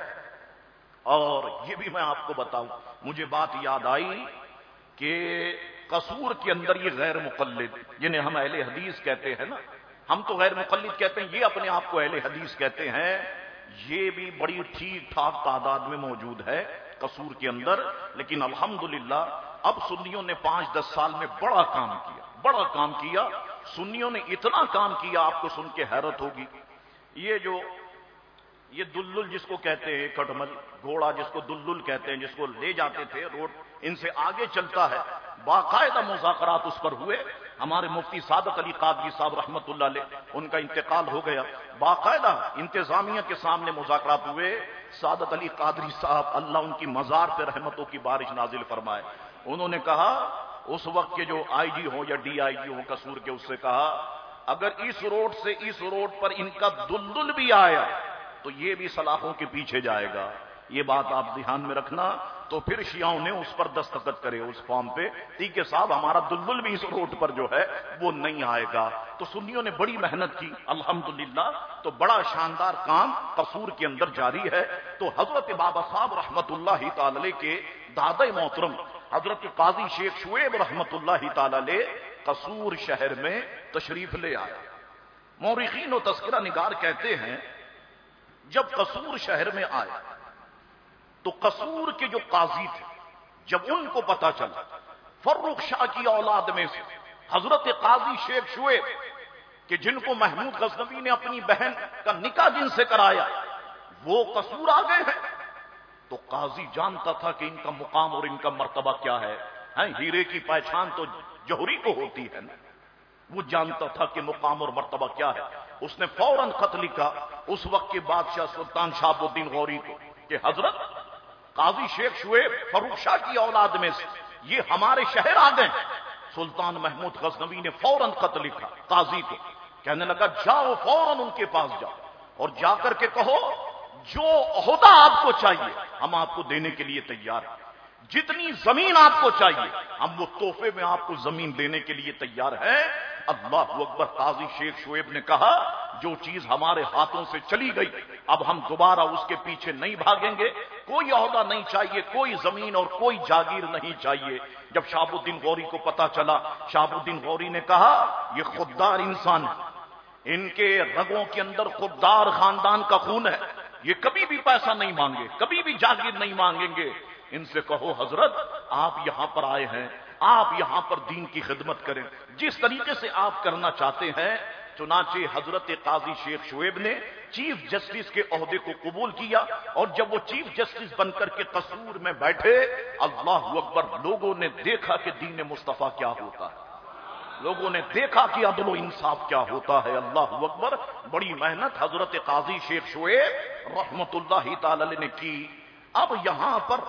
اور یہ بھی میں آپ کو بتاؤں، مجھے بات یاد آئی کہ قصور کے اندر یہ غیر مقلد جنہیں ہم اہل حدیث کہتے ہیں نا، ہم تو غیر مقلد کہتے ہیں، یہ اپنے آپ کو اہل حدیث کہتے ہیں، یہ بھی بڑی ٹھیک ٹھاک تعداد میں موجود ہے قصور کے اندر۔ لیکن الحمدللہ اب سنیوں نے پانچ دس سال میں بڑا کام کیا، بڑا کام کیا۔ سنیوں نے اتنا کام کیا آپ کو سن کے حیرت ہوگی۔ یہ جو یہ دلل جس کو کہتے ہیں، کٹمل گھوڑا جس کو دلل کہتے ہیں، جس کو لے جاتے تھے روڈ، ان سے آگے چلتا ہے، باقاعدہ مذاکرات اس پر ہوئے۔ ہمارے مفتی صادق علی قادری صاحب رحمت اللہ علیہ، ان کا انتقال ہو گیا، باقاعدہ انتظامیہ کے سامنے مذاکرات ہوئے۔ صادق علی قادری صاحب اللہ ان کی مزار پہ رحمتوں کی بارش نازل فرمائے، انہوں نے کہا اس وقت کے جو آئی جی ہوں یا ڈی آئی جی ہوں قصور کے، اس سے کہا اگر اس روڈ سے اس روڈ پر ان کا دلدل بھی آیا تو یہ بھی سلاخوں کے پیچھے جائے گا، یہ بات آپ دھیان میں رکھنا. تو پھر شیعوں نے اس پر دستخط کرے اس فارم پہ کہ صاحب ہمارا دلدل بھی اس روٹ پر جو ہے وہ نہیں آئے گا. تو سنیوں نے بڑی محنت کی الحمدللہ. تو بڑا شاندار کام قصور کے اندر جاری ہے. تو حضرت بابا صاحب رحمت اللہ تعالی علیہ کے دادا محترم حضرت قاضی شیخ شعیب رحمت اللہ تعالی علیہ قصور شہر میں تشریف لے آیا. مورخین و تذکرہ نگار کہتے ہیں جب قصور شہر میں آئے تو قصور کے جو قاضی تھے جب ان کو پتا چلا فرخ شاہ کی اولاد میں سے حضرت قاضی شیخ شعیب کہ جن کو محمود غزنوی نے اپنی بہن کا نکاح جن سے کرایا وہ قصور آ گئے ہیں، تو قاضی جانتا تھا کہ ان کا مقام اور ان کا مرتبہ کیا ہے. ہیرے کی پہچان تو جوہری کو ہوتی ہے نا. وہ جانتا تھا کہ مقام اور مرتبہ کیا ہے. اس نے فوراً خط لکھا اس وقت کے بادشاہ سلطان شہاب الدین غوری کو کہ حضرت قاضی شیخ شعیب فروخ شاہ کی اولاد میں سے یہ ہمارے شہر آ گئے. سلطان محمود غزنوی نے فوراً خط لکھا قاضی کو، کہنے لگا جاؤ فوراً ان کے پاس جاؤ اور جا کر کے کہو جو عہدہ آپ کو چاہیے ہم آپ کو دینے کے لیے تیار ہیں، جتنی زمین آپ کو چاہیے ہم وہ تحفے میں آپ کو زمین دینے کے لیے تیار ہیں. اللہ اکبر. قاضی شیخ شعیب نے کہا جو چیز ہمارے ہاتھوں سے چلی گئی اب ہم دوبارہ اس کے پیچھے نہیں بھاگیں گے. کوئی عہدہ نہیں چاہیے، کوئی زمین اور کوئی جاگیر نہیں چاہیے. جب شہاب الدین غوری کو پتا چلا شہاب الدین غوری نے کہا یہ خوددار انسان ہے، ان کے رگوں کے اندر خوددار خاندان کا خون ہے، یہ کبھی بھی پیسہ نہیں مانگے، کبھی بھی جاگیر نہیں مانگیں گے. ان سے کہو حضرت آپ یہاں پر آئے ہیں، آپ یہاں پر دین کی خدمت کریں جس طریقے سے آپ کرنا چاہتے ہیں. چنانچہ حضرت قاضی شیخ شعیب نے چیف جسٹس کے عہدے کو قبول کیا اور جب وہ چیف جسٹس بن کر کے قصور میں بیٹھے اللہ اکبر لوگوں نے دیکھا کہ دین مصطفیٰ کیا ہوتا ہے، لوگوں نے دیکھا کہ عدل و انصاف کیا ہوتا ہے. اللہ اکبر. بڑی محنت حضرت قاضی شیخ شعیب رحمت اللہ تعالی علیہ نے کی. اب یہاں پر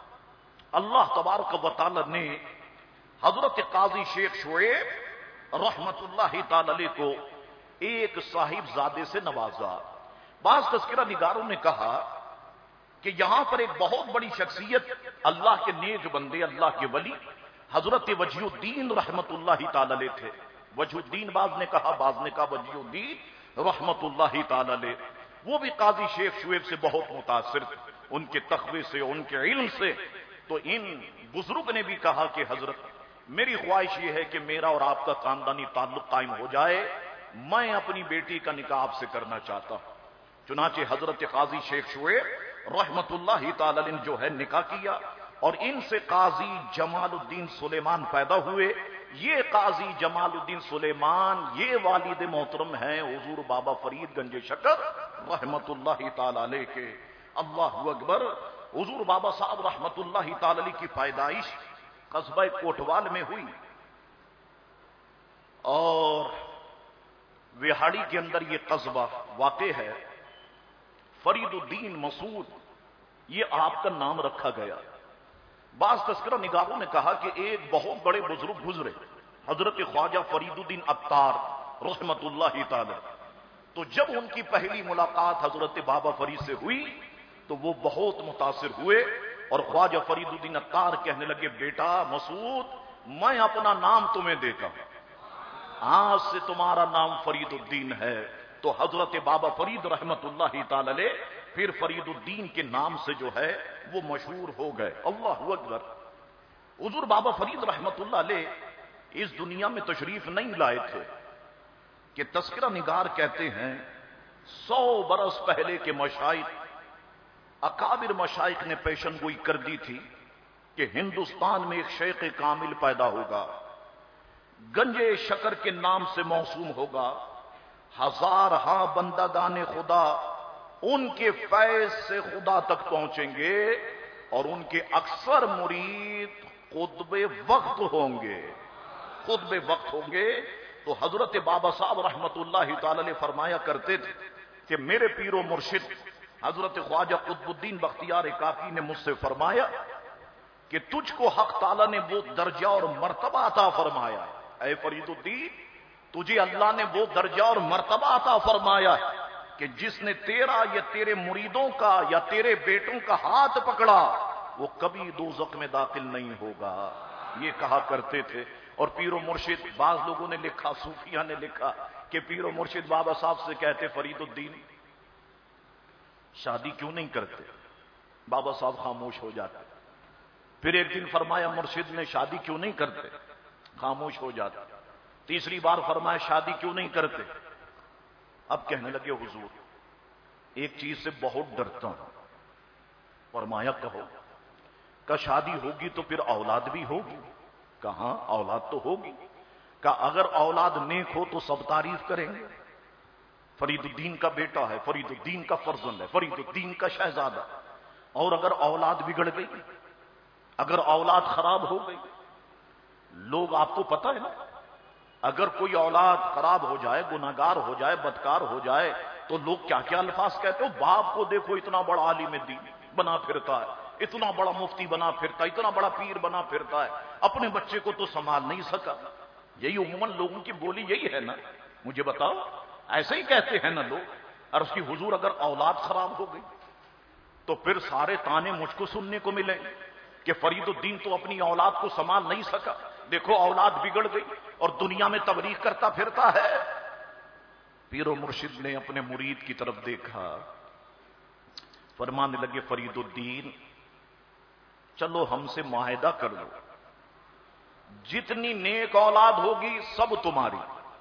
اللہ تبارک و تعالی نے حضرت قاضی شیخ شعیب رحمت اللہ تعالی علیہ کو ایک صاحب زادے سے نوازا. بعض تذکرہ نگاروں نے کہا کہ یہاں پر ایک بہت بڑی شخصیت اللہ کے نیک بندے اللہ کے ولی حضرت وجیہ الدین رحمت اللہ تعالی علیہ تھے. وجیہ الدین بعض نے کہا بعض نے کہا وجیہ الدین رحمت اللہ تعالی علیہ. وہ بھی قاضی شیخ شعیب سے بہت متاثر تھے، ان کے تقوی سے، ان کے علم سے. تو ان بزرگ نے بھی کہا کہ حضرت میری خواہش یہ ہے کہ میرا اور آپ کا خاندانی تعلق قائم ہو جائے، میں اپنی بیٹی کا نکاح آپ سے کرنا چاہتا ہوں. چنانچہ حضرت قاضی شیخ شعیب رحمت اللہ تعالی علیہ نے جو ہے نکاح کیا اور ان سے قاضی جمال الدین سلیمان پیدا ہوئے. یہ قاضی جمال الدین سلیمان یہ والد محترم ہیں حضور بابا فرید گنج شکر رحمت اللہ تعالی علیہ کے. اللہ اکبر. حضور بابا صاحب رحمت اللہ تعالی علیہ کی پیدائش قصبہ کوٹوال میں ہوئی اور وہاڑی کے اندر یہ قصبہ واقع ہے. فرید الدین مسعود یہ آپ کا نام رکھا گیا. بعض تذکرہ نگاروں نے کہا کہ ایک بہت بڑے بزرگ گزرے حضرت خواجہ فرید الدین عطار رحمت اللہ تعالی. تو جب ان کی پہلی ملاقات حضرت بابا فرید سے ہوئی تو وہ بہت متاثر ہوئے اور خواجہ فرید الدین عطار کہنے لگے بیٹا مسعود میں اپنا نام تمہیں دیتا ہوں، آج سے تمہارا نام فرید الدین ہے. تو حضرت بابا فرید رحمت اللہ تعالی علیہ پھر فرید الدین کے نام سے جو ہے وہ مشہور ہو گئے. اللہ اکبر. حضور بابا فرید رحمت اللہ علیہ اس دنیا میں تشریف نہیں لائے تھے کہ تذکرہ نگار کہتے ہیں سو برس پہلے کے مشائخ اکابر مشائخ نے پیشن گوئی کر دی تھی کہ ہندوستان میں ایک شیخ کامل پیدا ہوگا، گنجے شکر کے نام سے موسوم ہوگا، ہزار ہاں بندگان خدا ان کے فیض سے خدا تک پہنچیں گے اور ان کے اکثر مرید قطب وقت ہوں گے، قطب وقت ہوں گے. تو حضرت بابا صاحب رحمت اللہ تعالی علیہ فرمایا کرتے تھے کہ میرے پیر و مرشد حضرت خواجہ قطب الدین بختیار کاکی نے مجھ سے فرمایا کہ تجھ کو حق تعالی نے وہ درجہ اور مرتبہ عطا فرمایا ہے. اے فرید الدین تجھے اللہ نے وہ درجہ اور مرتبہ عطا فرمایا ہے کہ جس نے تیرا یا تیرے مریدوں کا یا تیرے بیٹوں کا ہاتھ پکڑا وہ کبھی دوزخ میں داخل نہیں ہوگا، یہ کہا کرتے تھے۔ اور پیر و مرشد، بعض لوگوں نے لکھا، صوفیہ نے لکھا کہ پیر و مرشد بابا صاحب سے کہتے فرید الدین شادی کیوں نہیں کرتے؟ بابا صاحب خاموش ہو جاتے۔ پھر ایک دن فرمایا مرشد نے شادی کیوں نہیں کرتے؟ خاموش ہو جاتا۔ تیسری بار فرمایا شادی کیوں نہیں کرتے؟ اب کہنے لگے حضور ایک چیز سے بہت ڈرتا ہوں۔ فرمایا کہو؟ کہ شادی ہوگی تو پھر اولاد بھی ہوگی۔ کہاں اولاد تو ہوگی۔ کہ اگر اولاد نیک ہو تو سب تعریف کریں گے، فرید الدین کا بیٹا ہے، فرید الدین کا فرزند ہے، فرید الدین کا شہزادہ۔ اور اگر اولاد بگڑ گئی، اگر اولاد خراب ہو گئی، لوگ آپ کو پتہ ہے نا، اگر کوئی اولاد خراب ہو جائے، گناہگار ہو جائے، بدکار ہو جائے تو لوگ کیا کیا الفاظ کہتے ہو؟ باپ کو دیکھو اتنا بڑا عالم دین بنا پھرتا ہے، اتنا بڑا مفتی بنا پھرتا ہے، اتنا بڑا پیر بنا پھرتا ہے، اپنے بچے کو تو سنبھال نہیں سکا۔ یہی عموماً لوگوں کی بولی یہی ہے نا؟ مجھے بتاؤ، ایسے ہی کہتے ہیں نا لوگ۔ اور اس کی حضور اگر اولاد خراب ہو گئی تو پھر سارے تانے مجھ کو سننے کو ملیں کہ فرید الدین تو اپنی اولاد کو سنبھال نہیں سکا، دیکھو اولاد بگڑ گئی اور دنیا میں تبلیغ کرتا پھرتا ہے۔ پیر و مرشد نے اپنے مرید کی طرف دیکھا، فرمانے لگے فرید الدین چلو ہم سے معاہدہ کر لو، جتنی نیک اولاد ہوگی سب تمہاری،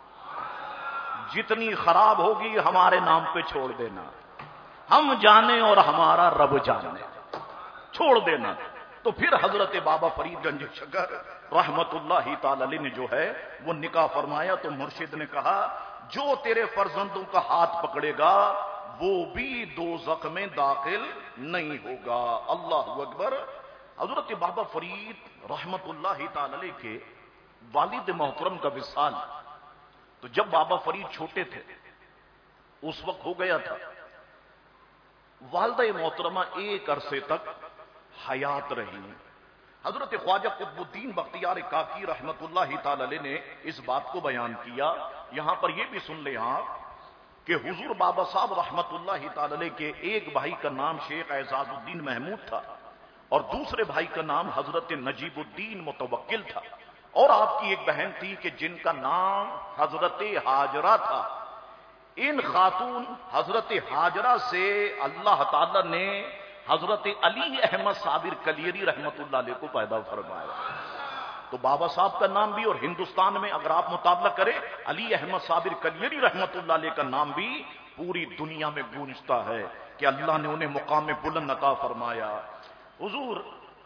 جتنی خراب ہوگی ہمارے نام پہ چھوڑ دینا، ہم جانے اور ہمارا رب جانے، چھوڑ دینا۔ تو پھر حضرت بابا فرید گنج شکر رحمت اللہ تعالی علیہ نے جو ہے وہ نکاح فرمایا۔ تو مرشد نے کہا جو تیرے فرزندوں کا ہاتھ پکڑے گا وہ بھی دوزخ میں داخل نہیں ہوگا۔ اللہ اکبر۔ حضرت بابا فرید رحمت اللہ تعالی علیہ کے والد محترم کا وصال، تو جب بابا فرید چھوٹے تھے اس وقت ہو گیا تھا، والدہ محترمہ ایک عرصے تک حیات رہی۔ حضرت خواجہ قطب الدین بختیار کاکی رحمت اللہ تعالی علیہ نے اس بات کو بیان کیا۔ یہاں پر یہ بھی سن لیں آپ کہ حضور بابا صاحب رحمت اللہ تعالی علیہ کے ایک بھائی کا نام شیخ اعزاز الدین محمود تھا اور دوسرے بھائی کا نام حضرت نجیب الدین متوکل تھا، اور آپ کی ایک بہن تھی کہ جن کا نام حضرت ہاجرہ تھا۔ ان خاتون حضرت ہاجرہ سے اللہ تعالی نے حضرت علی احمد صابر کلیری رحمت اللہ علیہ کو پیدا فرمایا۔ تو بابا صاحب کا نام بھی، اور ہندوستان میں اگر آپ مطالعہ کریں علی احمد صابر کلیری رحمت اللہ علیہ کا نام بھی پوری دنیا میں گونجتا ہے کہ اللہ نے انہیں مقام بلند عطا فرمایا۔ حضور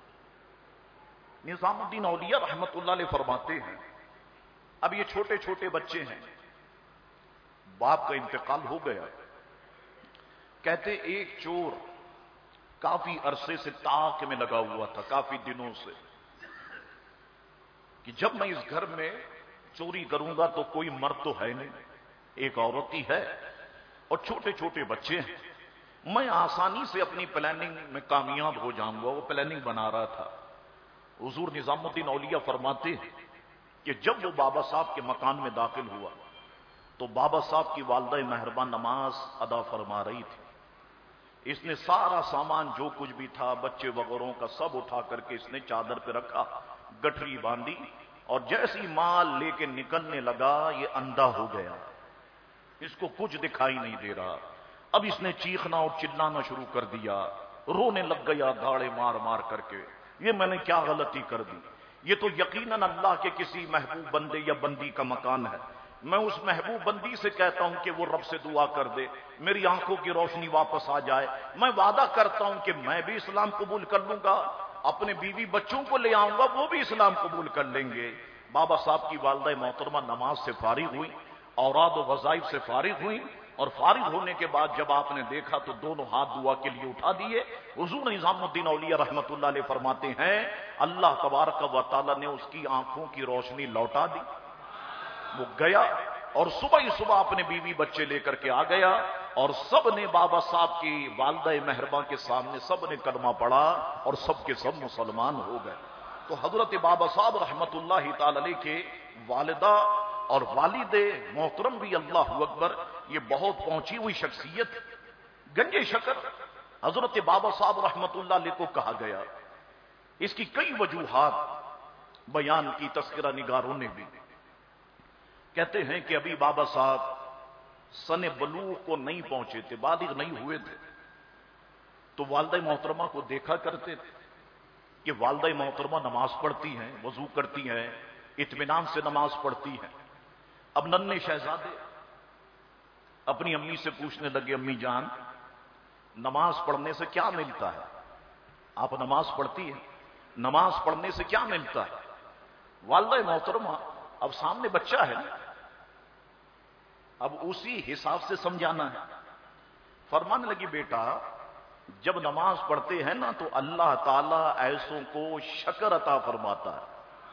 نظام الدین اولیاء رحمت اللہ علیہ فرماتے ہیں اب یہ چھوٹے چھوٹے بچے ہیں، باپ کا انتقال ہو گیا، کہتے ایک چور کافی عرصے سے تاک میں لگا ہوا تھا، کافی دنوں سے، کہ جب میں اس گھر میں چوری کروں گا تو کوئی مرد تو ہے نہیں، ایک عورت ہی ہے اور چھوٹے چھوٹے بچے ہیں، میں آسانی سے اپنی پلاننگ میں کامیاب ہو جاؤں گا۔ وہ پلاننگ بنا رہا تھا۔ حضور نظام الدین اولیاء فرماتے ہیں کہ جب وہ بابا صاحب کے مکان میں داخل ہوا تو بابا صاحب کی والدہ مہربان نماز ادا فرما رہی تھی۔ اس نے سارا سامان جو کچھ بھی تھا بچے وغیروں کا سب اٹھا کر کے اس نے چادر پہ رکھا، گٹھری باندھی، اور جیسی مال لے کے نکلنے لگا یہ اندھا ہو گیا، اس کو کچھ دکھائی نہیں دے رہا۔ اب اس نے چیخنا اور چلانا شروع کر دیا، رونے لگ گیا دھاڑے مار مار کر کے، یہ میں نے کیا غلطی کر دی، یہ تو یقیناً اللہ کے کسی محبوب بندے یا بندی کا مکان ہے، میں اس محبوب بندی سے کہتا ہوں کہ وہ رب سے دعا کر دے میری آنکھوں کی روشنی واپس آ جائے، میں وعدہ کرتا ہوں کہ میں بھی اسلام قبول کر لوں گا، اپنے بیوی بچوں کو لے آؤں گا وہ بھی اسلام قبول کر لیں گے۔ بابا صاحب کی والدہ محترمہ نماز سے فارغ ہوئی، اوراد و وظائف سے فارغ ہوئی، اور فارغ ہونے کے بعد جب آپ نے دیکھا تو دونوں ہاتھ دعا کے لیے اٹھا دیے۔ حضور نظام الدین اولیاء رحمت اللہ علیہ فرماتے ہیں اللہ تبارک و تعالی نے اس کی آنکھوں کی روشنی لوٹا دی، وہ گیا اور صبح ہی صبح اپنے بیوی بچے لے کر کے آ گیا، اور سب نے بابا صاحب کی والدہ مہرباں کے سامنے سب نے کلمہ پڑھا اور سب کے سب مسلمان ہو گئے۔ تو حضرت بابا صاحب رحمت اللہ تعالی علیہ کے والدہ اور والد محترم بھی اللہ اکبر یہ بہت پہنچی ہوئی شخصیت. گنجے شکر حضرت بابا صاحب رحمت اللہ علیہ کو کہا گیا. اس کی کئی وجوہات بیان کی تذکرہ نگاروں نے بھی. کہتے ہیں کہ ابھی بابا صاحب سن بلوغ کو نہیں پہنچے تھے، بالغ نہیں ہوئے تھے، تو والدہ محترمہ کو دیکھا کرتے تھے کہ والدہ محترمہ نماز پڑھتی ہیں، وضو کرتی ہیں، اطمینان سے نماز پڑھتی ہیں. اب ننھے شہزادے اپنی امی سے پوچھنے لگے، امی جان نماز پڑھنے سے کیا ملتا ہے؟ آپ نماز پڑھتی ہیں، نماز پڑھنے سے کیا ملتا ہے؟ والدہ محترمہ اب سامنے بچہ ہے نا، اب اسی حساب سے سمجھانا ہے. فرمانے لگی بیٹا جب نماز پڑھتے ہیں نا تو اللہ تعالیٰ ایسوں کو شکر عطا فرماتا ہے.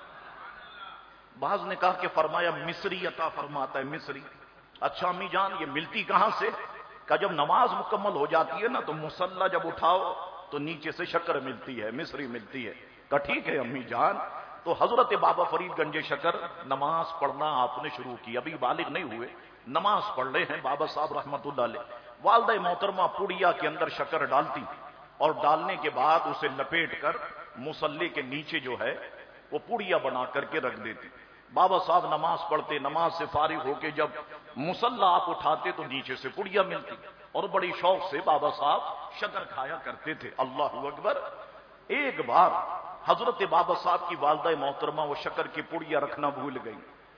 بعض نے کہا کہ فرمایا مصری عطا فرماتا ہے، مصری. اچھا امی جان یہ ملتی کہاں سے؟ کہ جب نماز مکمل ہو جاتی ہے نا تو مصلی جب اٹھاؤ تو نیچے سے شکر ملتی ہے، مصری ملتی ہے. کہ ٹھیک ہے امی جان. تو حضرت بابا فرید گنج شکر نماز پڑھنا آپ نے شروع کی، ابھی بالغ نہیں ہوئے، نماز پڑھ رہے ہیں بابا صاحب رحمت اللہ علیہ. والدہ محترمہ پڑیا کے اندر شکر ڈالتی اور ڈالنے کے بعد اسے لپیٹ کر مصلی کے نیچے جو ہے وہ پڑیا بنا کر کے رکھ دیتی. بابا صاحب نماز پڑھتے، نماز سے فارغ ہو کے جب مصلی آپ اٹھاتے تو نیچے سے پڑیا ملتی اور بڑی شوق سے بابا صاحب شکر کھایا کرتے تھے. اللہ اکبر. ایک بار حضرت بابا صاحب کی والدہ محترمہ وہ شکر کی پڑیا رکھنا بھول گئی.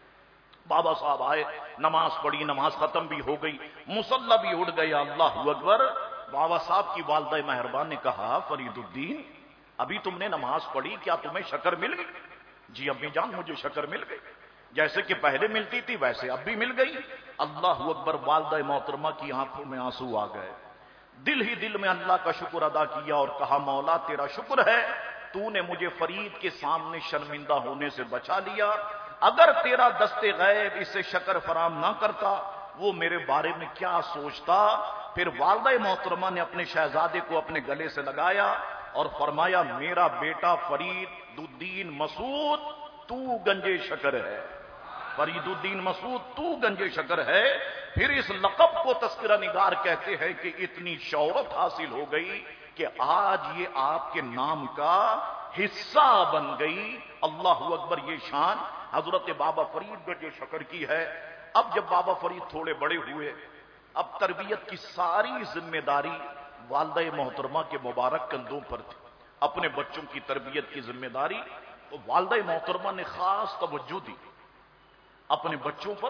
بابا صاحب آئے، نماز پڑھی، نماز ختم بھی ہو گئی، مصلی بھی اٹھ گیا. اللہ اکبر. بابا صاحب کی والدہ مہربان نے کہا فرید الدین ابھی تم نے نماز پڑھی، کیا تمہیں شکر مل گئی؟ جی امی جان مجھے شکر مل گئی، جیسے کہ پہلے ملتی تھی ویسے اب بھی مل گئی. اللہ اکبر. والدہ محترمہ کی آنکھوں میں آنسو آ گئے. دل ہی دل میں اللہ کا شکر ادا کیا اور کہا مولا تیرا شکر ہے تو نے مجھے فرید کے سامنے شرمندہ ہونے سے بچا لیا. اگر تیرا دست غیب اسے شکر فراہم نہ کرتا وہ میرے بارے میں کیا سوچتا. پھر والدہ محترمہ نے اپنے شہزادے کو اپنے گلے سے لگایا اور فرمایا میرا بیٹا فرید الدین مسعود تو گنجے شکر ہے، فرید الدین مسعود تو گنجے شکر ہے. پھر اس لقب کو تذکرہ نگار کہتے ہیں کہ اتنی شہرت حاصل ہو گئی کہ آج یہ آپ کے نام کا حصہ بن گئی. اللہ اکبر. یہ شان حضرت بابا فرید گنج شکر کی ہے. اب جب بابا فرید تھوڑے بڑے ہوئے اب تربیت کی ساری ذمہ داری والدہ محترمہ کے مبارک کندھوں پر تھی. اپنے بچوں کی تربیت کی ذمہ داری تو والدہ محترمہ نے خاص توجہ دی اپنے بچوں پر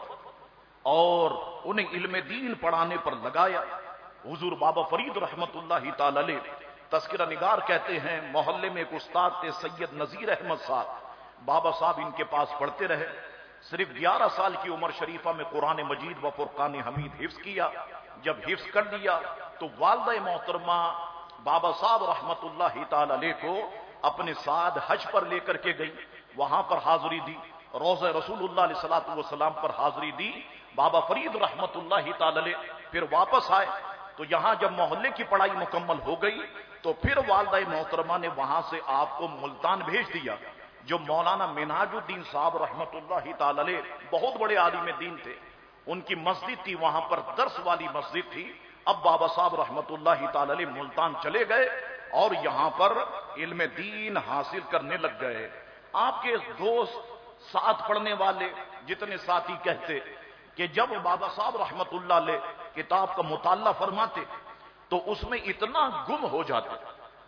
اور انہیں علم دین پڑھانے پر لگایا. حضور بابا فرید رحمت اللہ تعالی علیہ تذکرہ نگار کہتے ہیں محلے میں ایک استاد تھے سید نذیر احمد صاحب. بابا صاحب ان کے پاس پڑھتے رہے. صرف گیارہ سال کی عمر شریفہ میں قرآن مجید و فرقان حمید حفظ کیا. جب حفظ کر لیا تو والدہ محترمہ بابا صاحب رحمت اللہ تعالی علیہ کو اپنے ساتھ حج پر لے کر کے گئی. وہاں پر حاضری دی، روضہ رسول اللہ علیہ الصلوۃ والسلام پر حاضری دی. بابا فرید رحمت اللہ تعالی علیہ پھر واپس آئے تو یہاں جب محلے کی پڑھائی مکمل ہو گئی تو پھر والدہ محترمہ نے وہاں سے آپ کو ملتان بھیج دیا. جو مولانا منہاج الدین صاحب رحمت اللہ تعالی علیہ بہت بڑے عالم دین تھے، ان کی مسجد تھی، وہاں پر درس والی مسجد تھی. اب بابا صاحب رحمت اللہ تعالی علیہ ملتان چلے گئے اور یہاں پر علم دین حاصل کرنے لگ گئے. آپ کے دوست ساتھ پڑھنے والے جتنے ساتھی کہتے کہ جب بابا صاحب رحمت اللہ علیہ کتاب کا مطالعہ فرماتے تو اس میں اتنا گم ہو جاتے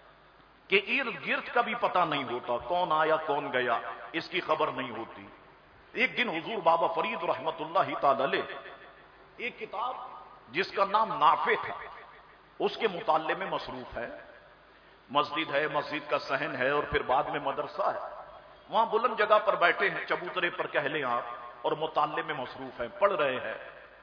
کہ ارد گرد کا بھی پتہ نہیں ہوتا، کون آیا کون گیا اس کی خبر نہیں ہوتی. ایک دن حضور بابا فرید رحمت اللہ تعالی علیہ ایک کتاب جس کا نام نافع تھا اس کے مطالعے میں مصروف ہے. مسجد ہے، مسجد کا صحن ہے اور پھر بعد میں مدرسہ ہے. وہاں بلند جگہ پر بیٹھے ہیں، چبوترے پر کہہ لیں آپ، اور مطالعے میں مصروف ہیں، پڑھ رہے ہیں،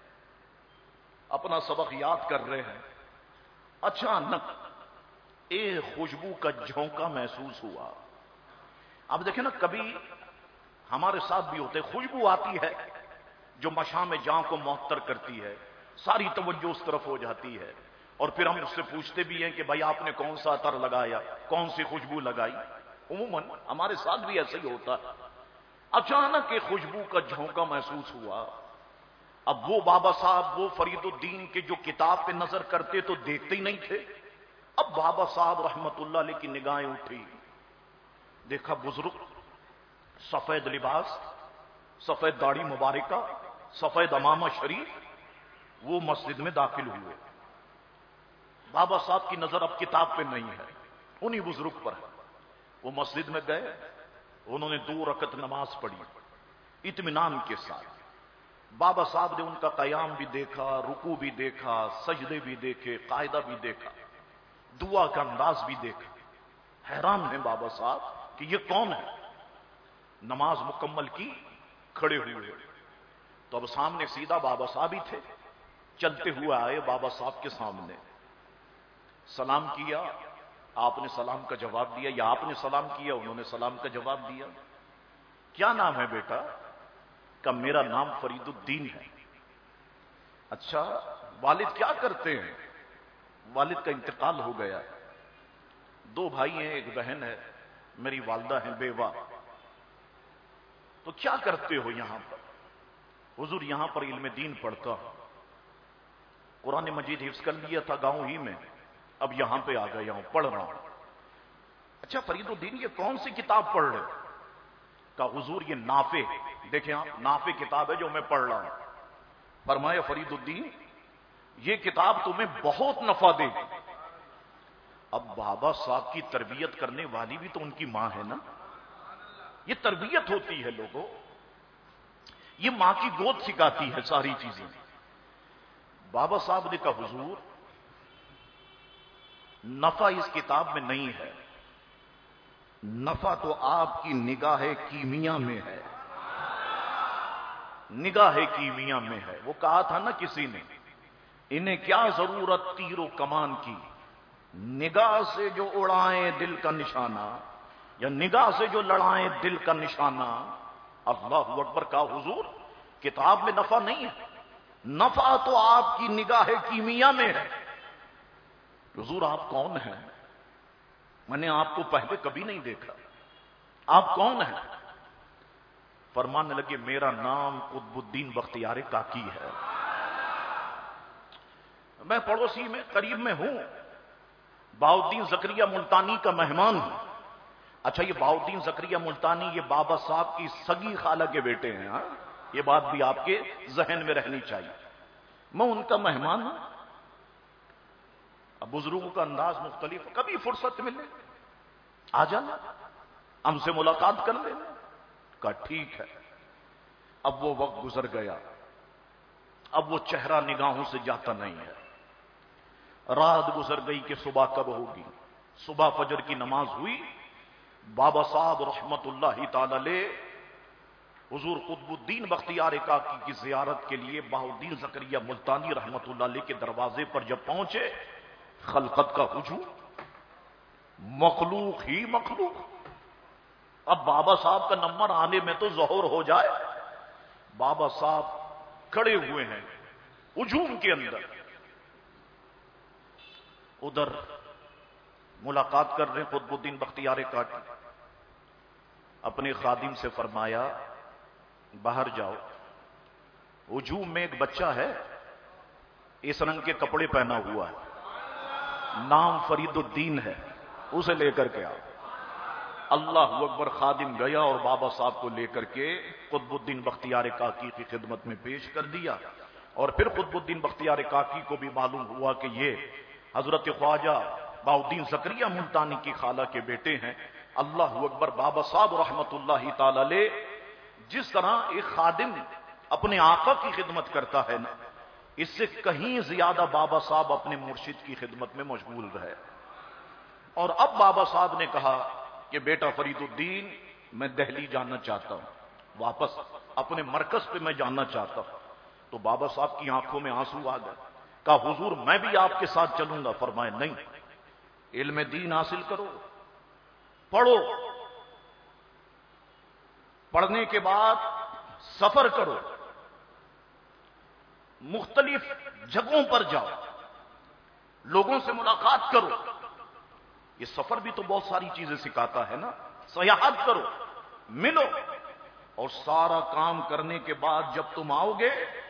اپنا سبق یاد کر رہے ہیں. اچانک ایک خوشبو کا جھونکا محسوس ہوا. اب دیکھیں نا کبھی ہمارے ساتھ بھی ہوتے، خوشبو آتی ہے جو مشام جاں کو معطر کرتی ہے، ساری توجہ اس طرف ہو جاتی ہے اور پھر ہم اس سے پوچھتے بھی ہیں کہ بھائی آپ نے کون سا عطر لگایا، کون سی خوشبو لگائی. عموماً ہمارے ساتھ بھی ایسا ہی ہوتا ہے. اچانک ایک خوشبو کا جھونکا محسوس ہوا. اب وہ بابا صاحب وہ فرید الدین کے جو کتاب پہ نظر کرتے تو دیکھتے ہی نہیں تھے. اب بابا صاحب رحمت اللہ علیہ کی نگاہیں اٹھی، دیکھا بزرگ سفید لباس، سفید داڑھی مبارکہ، سفید امامہ شریف، وہ مسجد میں داخل ہوئے. بابا صاحب کی نظر اب کتاب پہ نہیں ہے، انہی بزرگ پر ہے. وہ مسجد میں گئے، انہوں نے دو رکعت نماز پڑھی اطمینان کے ساتھ. بابا صاحب نے ان کا قیام بھی دیکھا، رکوع بھی دیکھا، سجدے بھی دیکھے، قاعدہ بھی دیکھا، دعا کا انداز بھی دیکھا. حیران ہیں بابا صاحب کہ یہ کون ہے. نماز مکمل کی، کھڑے ہوئے تو اب سامنے سیدھا بابا صاحب ہی تھے. چلتے ہوئے آئے بابا صاحب کے سامنے، سلام کیا، آپ نے سلام کا جواب دیا، یا آپ نے سلام کیا، انہوں نے سلام کا جواب دیا. کیا نام ہے بیٹا؟ کہ میرا نام فرید الدین ہے. اچھا والد کیا کرتے ہیں؟ والد کا انتقال ہو گیا. دو بھائی ہیں، ایک بہن ہے، میری والدہ ہیں بیوہ. تو کیا کرتے ہو یہاں پر؟ حضور یہاں پر علم دین پڑھتا ہوں، قرآن مجید حفظ کر لیا تھا گاؤں ہی میں، اب یہاں پہ آ گیا ہوں، پڑھ رہا ہوں. اچھا فرید الدین یہ کون سی کتاب پڑھ رہے ہو؟ کہ حضور یہ نافع، دیکھیں آپ نافع کتاب ہے جو میں پڑھ رہا ہوں. فرمایا فرید الدین یہ کتاب تمہیں بہت نفع دے گی. اب بابا صاحب کی تربیت کرنے والی بھی تو ان کی ماں ہے نا، یہ تربیت ہوتی ہے لوگوں، یہ ماں کی گود سکھاتی ہے ساری چیزیں. بابا صاحب نے کہا حضور نفع اس کتاب میں نہیں ہے، نفع تو آپ کی نگاہ کیمیا میں ہے، نگاہ کیمیا میں ہے. وہ کہا تھا نا کسی نے، انہیں کیا ضرورت تیر و کمان کی، نگاہ سے جو اڑائیں دل کا نشانہ، یا نگاہ سے جو لڑائیں دل کا نشانہ. اللہ اکبر. کہا حضور کتاب میں نفع نہیں ہے، نفع تو آپ کی نگاہ کیمیا میں ہے. حضور آپ کون ہیں؟ میں نے آپ کو پہلے کبھی نہیں دیکھا، آپ کون ہیں؟ فرمانے لگے میرا نام قطب الدین بختیار کاکی ہے، میں پڑوسی میں قریب میں ہوں، بہاؤالدین زکریہ ملتانی کا مہمان ہوں. اچھا یہ بہاؤالدین زکریہ ملتانی یہ بابا صاحب کی سگی خالہ کے بیٹے ہیں، ہاں یہ بات بھی آپ کے ذہن میں رہنی چاہیے. میں ان کا مہمان ہوں. اب بزرگوں کا انداز مختلف، کبھی فرصت ملے آ جانا، ہم سے ملاقات کر لینا. کہا ٹھیک ہے. اب وہ وقت گزر گیا، اب وہ چہرہ نگاہوں سے جاتا نہیں ہے. رات گزر گئی کہ صبح کب ہوگی. صبح فجر کی نماز ہوئی. بابا صاحب رحمت اللہ تعالی علیہ حضور قطب الدین بختیار کاکی کی زیارت کے لیے بہاؤالدین زکریہ ملتانی رحمت اللہ علیہ کے دروازے پر جب پہنچے، خلقت کا ہجوم، مخلوق ہی مخلوق. اب بابا صاحب کا نمبر آنے میں تو ظہور ہو جائے. بابا صاحب کھڑے ہوئے ہیں ہجوم کے اندر، ادھر ملاقات کر رہے ہیں قطب الدین بختیار کاکی. اپنے خادم سے فرمایا باہر جاؤ، ہجوم میں ایک بچہ ہے اس رنگ کے کپڑے پہنا ہوا ہے، نام فرید الدین ہے، اسے لے کر کے آؤ. اللہ اکبر. خادم گیا اور بابا صاحب کو لے کر کے قطب الدین بختیار کاکی کی خدمت میں پیش کر دیا. اور پھر قطب الدین بختیار کاکی کو بھی معلوم ہوا کہ یہ حضرت خواجہ بہاؤالدین زکریہ ملتانی کی خالہ کے بیٹے ہیں. اللہ اکبر. بابا صاحب رحمت اللہ تعالی علیہ جس طرح ایک خادم اپنے آقا کی خدمت کرتا ہے نا، اس سے کہیں زیادہ بابا صاحب اپنے مرشد کی خدمت میں مشغول رہے. اور اب بابا صاحب نے کہا کہ بیٹا فرید الدین میں دہلی جانا چاہتا ہوں، واپس اپنے مرکز پہ میں جانا چاہتا ہوں. تو بابا صاحب کی آنکھوں میں آنسو آ گئے. کہا حضور میں بھی آپ کے ساتھ چلوں گا. فرمائے نہیں، علم دین حاصل کرو، پڑھو، پڑھنے کے بعد سفر کرو، مختلف جگہوں پر جاؤ، لوگوں سے ملاقات کرو. یہ سفر بھی تو بہت ساری چیزیں سکھاتا ہے نا. سیاحت کرو، ملو، اور سارا کام کرنے کے بعد جب تم آؤ گے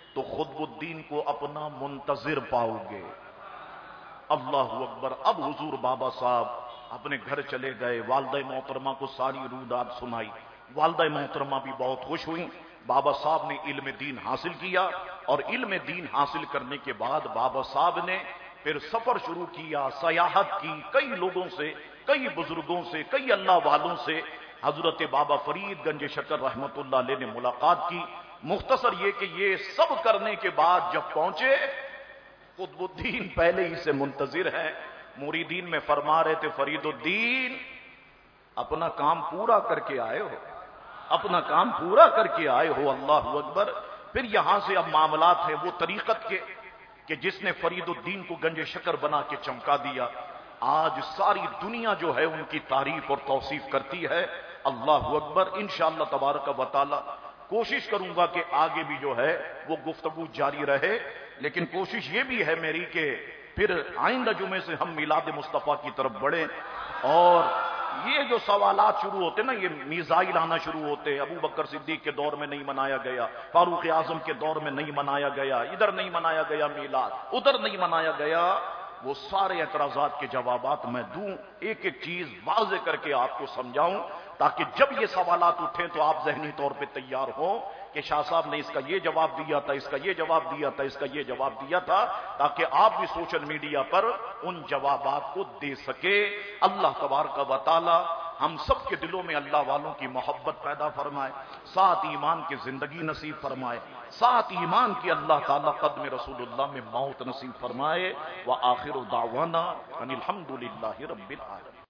تو قطب الدین کو اپنا منتظر پاؤ گے۔ اللہ اکبر۔ اب حضور بابا صاحب اپنے گھر چلے گئے، والدہ محترمہ کو ساری رودات سنائی، والدہ محترمہ بھی بہت خوش ہوئی۔ بابا صاحب نے علم دین حاصل کیا، اور علم دین حاصل کرنے کے بعد بابا صاحب نے پھر سفر شروع کیا، سیاحت کی، کئی لوگوں سے، کئی بزرگوں سے، کئی اللہ والوں سے حضرت بابا فرید گنج شکر رحمت اللہ علیہ نے ملاقات کی۔ مختصر یہ کہ یہ سب کرنے کے بعد جب پہنچے، قطب الدین پہلے ہی سے منتظر ہے۔ مریدین میں فرما رہے تھے فرید الدین اپنا کام پورا کر کے آئے ہو، اپنا کام پورا کر کے آئے ہو۔ اللہ اکبر۔ پھر یہاں سے اب معاملات ہیں وہ طریقت کے کہ جس نے فرید الدین کو گنج شکر بنا کے چمکا دیا، آج ساری دنیا جو ہے ان کی تعریف اور توصیف کرتی ہے۔ اللہ اکبر۔ انشاءاللہ تبارک و تعالی کوشش کروں گا کہ آگے بھی جو ہے وہ گفتگو جاری رہے، لیکن کوشش یہ بھی ہے میری کہ پھر آئندہ جمعے سے ہم میلاد مصطفیٰ کی طرف بڑھیں، اور یہ جو سوالات شروع ہوتے نا، یہ میزائل آنا شروع ہوتے، ابو بکر صدیق کے دور میں نہیں منایا گیا، فاروق اعظم کے دور میں نہیں منایا گیا، ادھر نہیں منایا گیا میلاد، ادھر نہیں منایا گیا، وہ سارے اعتراضات کے جوابات میں دوں، ایک ایک چیز واضح کر کے آپ کو سمجھاؤں، تاکہ جب یہ سوالات اٹھیں تو آپ ذہنی طور پہ تیار ہوں کہ شاہ صاحب نے اس کا یہ جواب دیا تھا، اس کا یہ جواب دیا تھا، اس کا یہ جواب دیا تھا، تاکہ آپ بھی سوشل میڈیا پر ان جوابات کو دے سکے۔ اللہ تبارک و تعالی ہم سب کے دلوں میں اللہ والوں کی محبت پیدا فرمائے، ساتھ ایمان کی زندگی نصیب فرمائے، ساتھ ایمان کی اللہ تعالی قدم رسول اللہ میں موت نصیب فرمائے۔ وآخر دعوانا ان الحمد للہ رب العالمین۔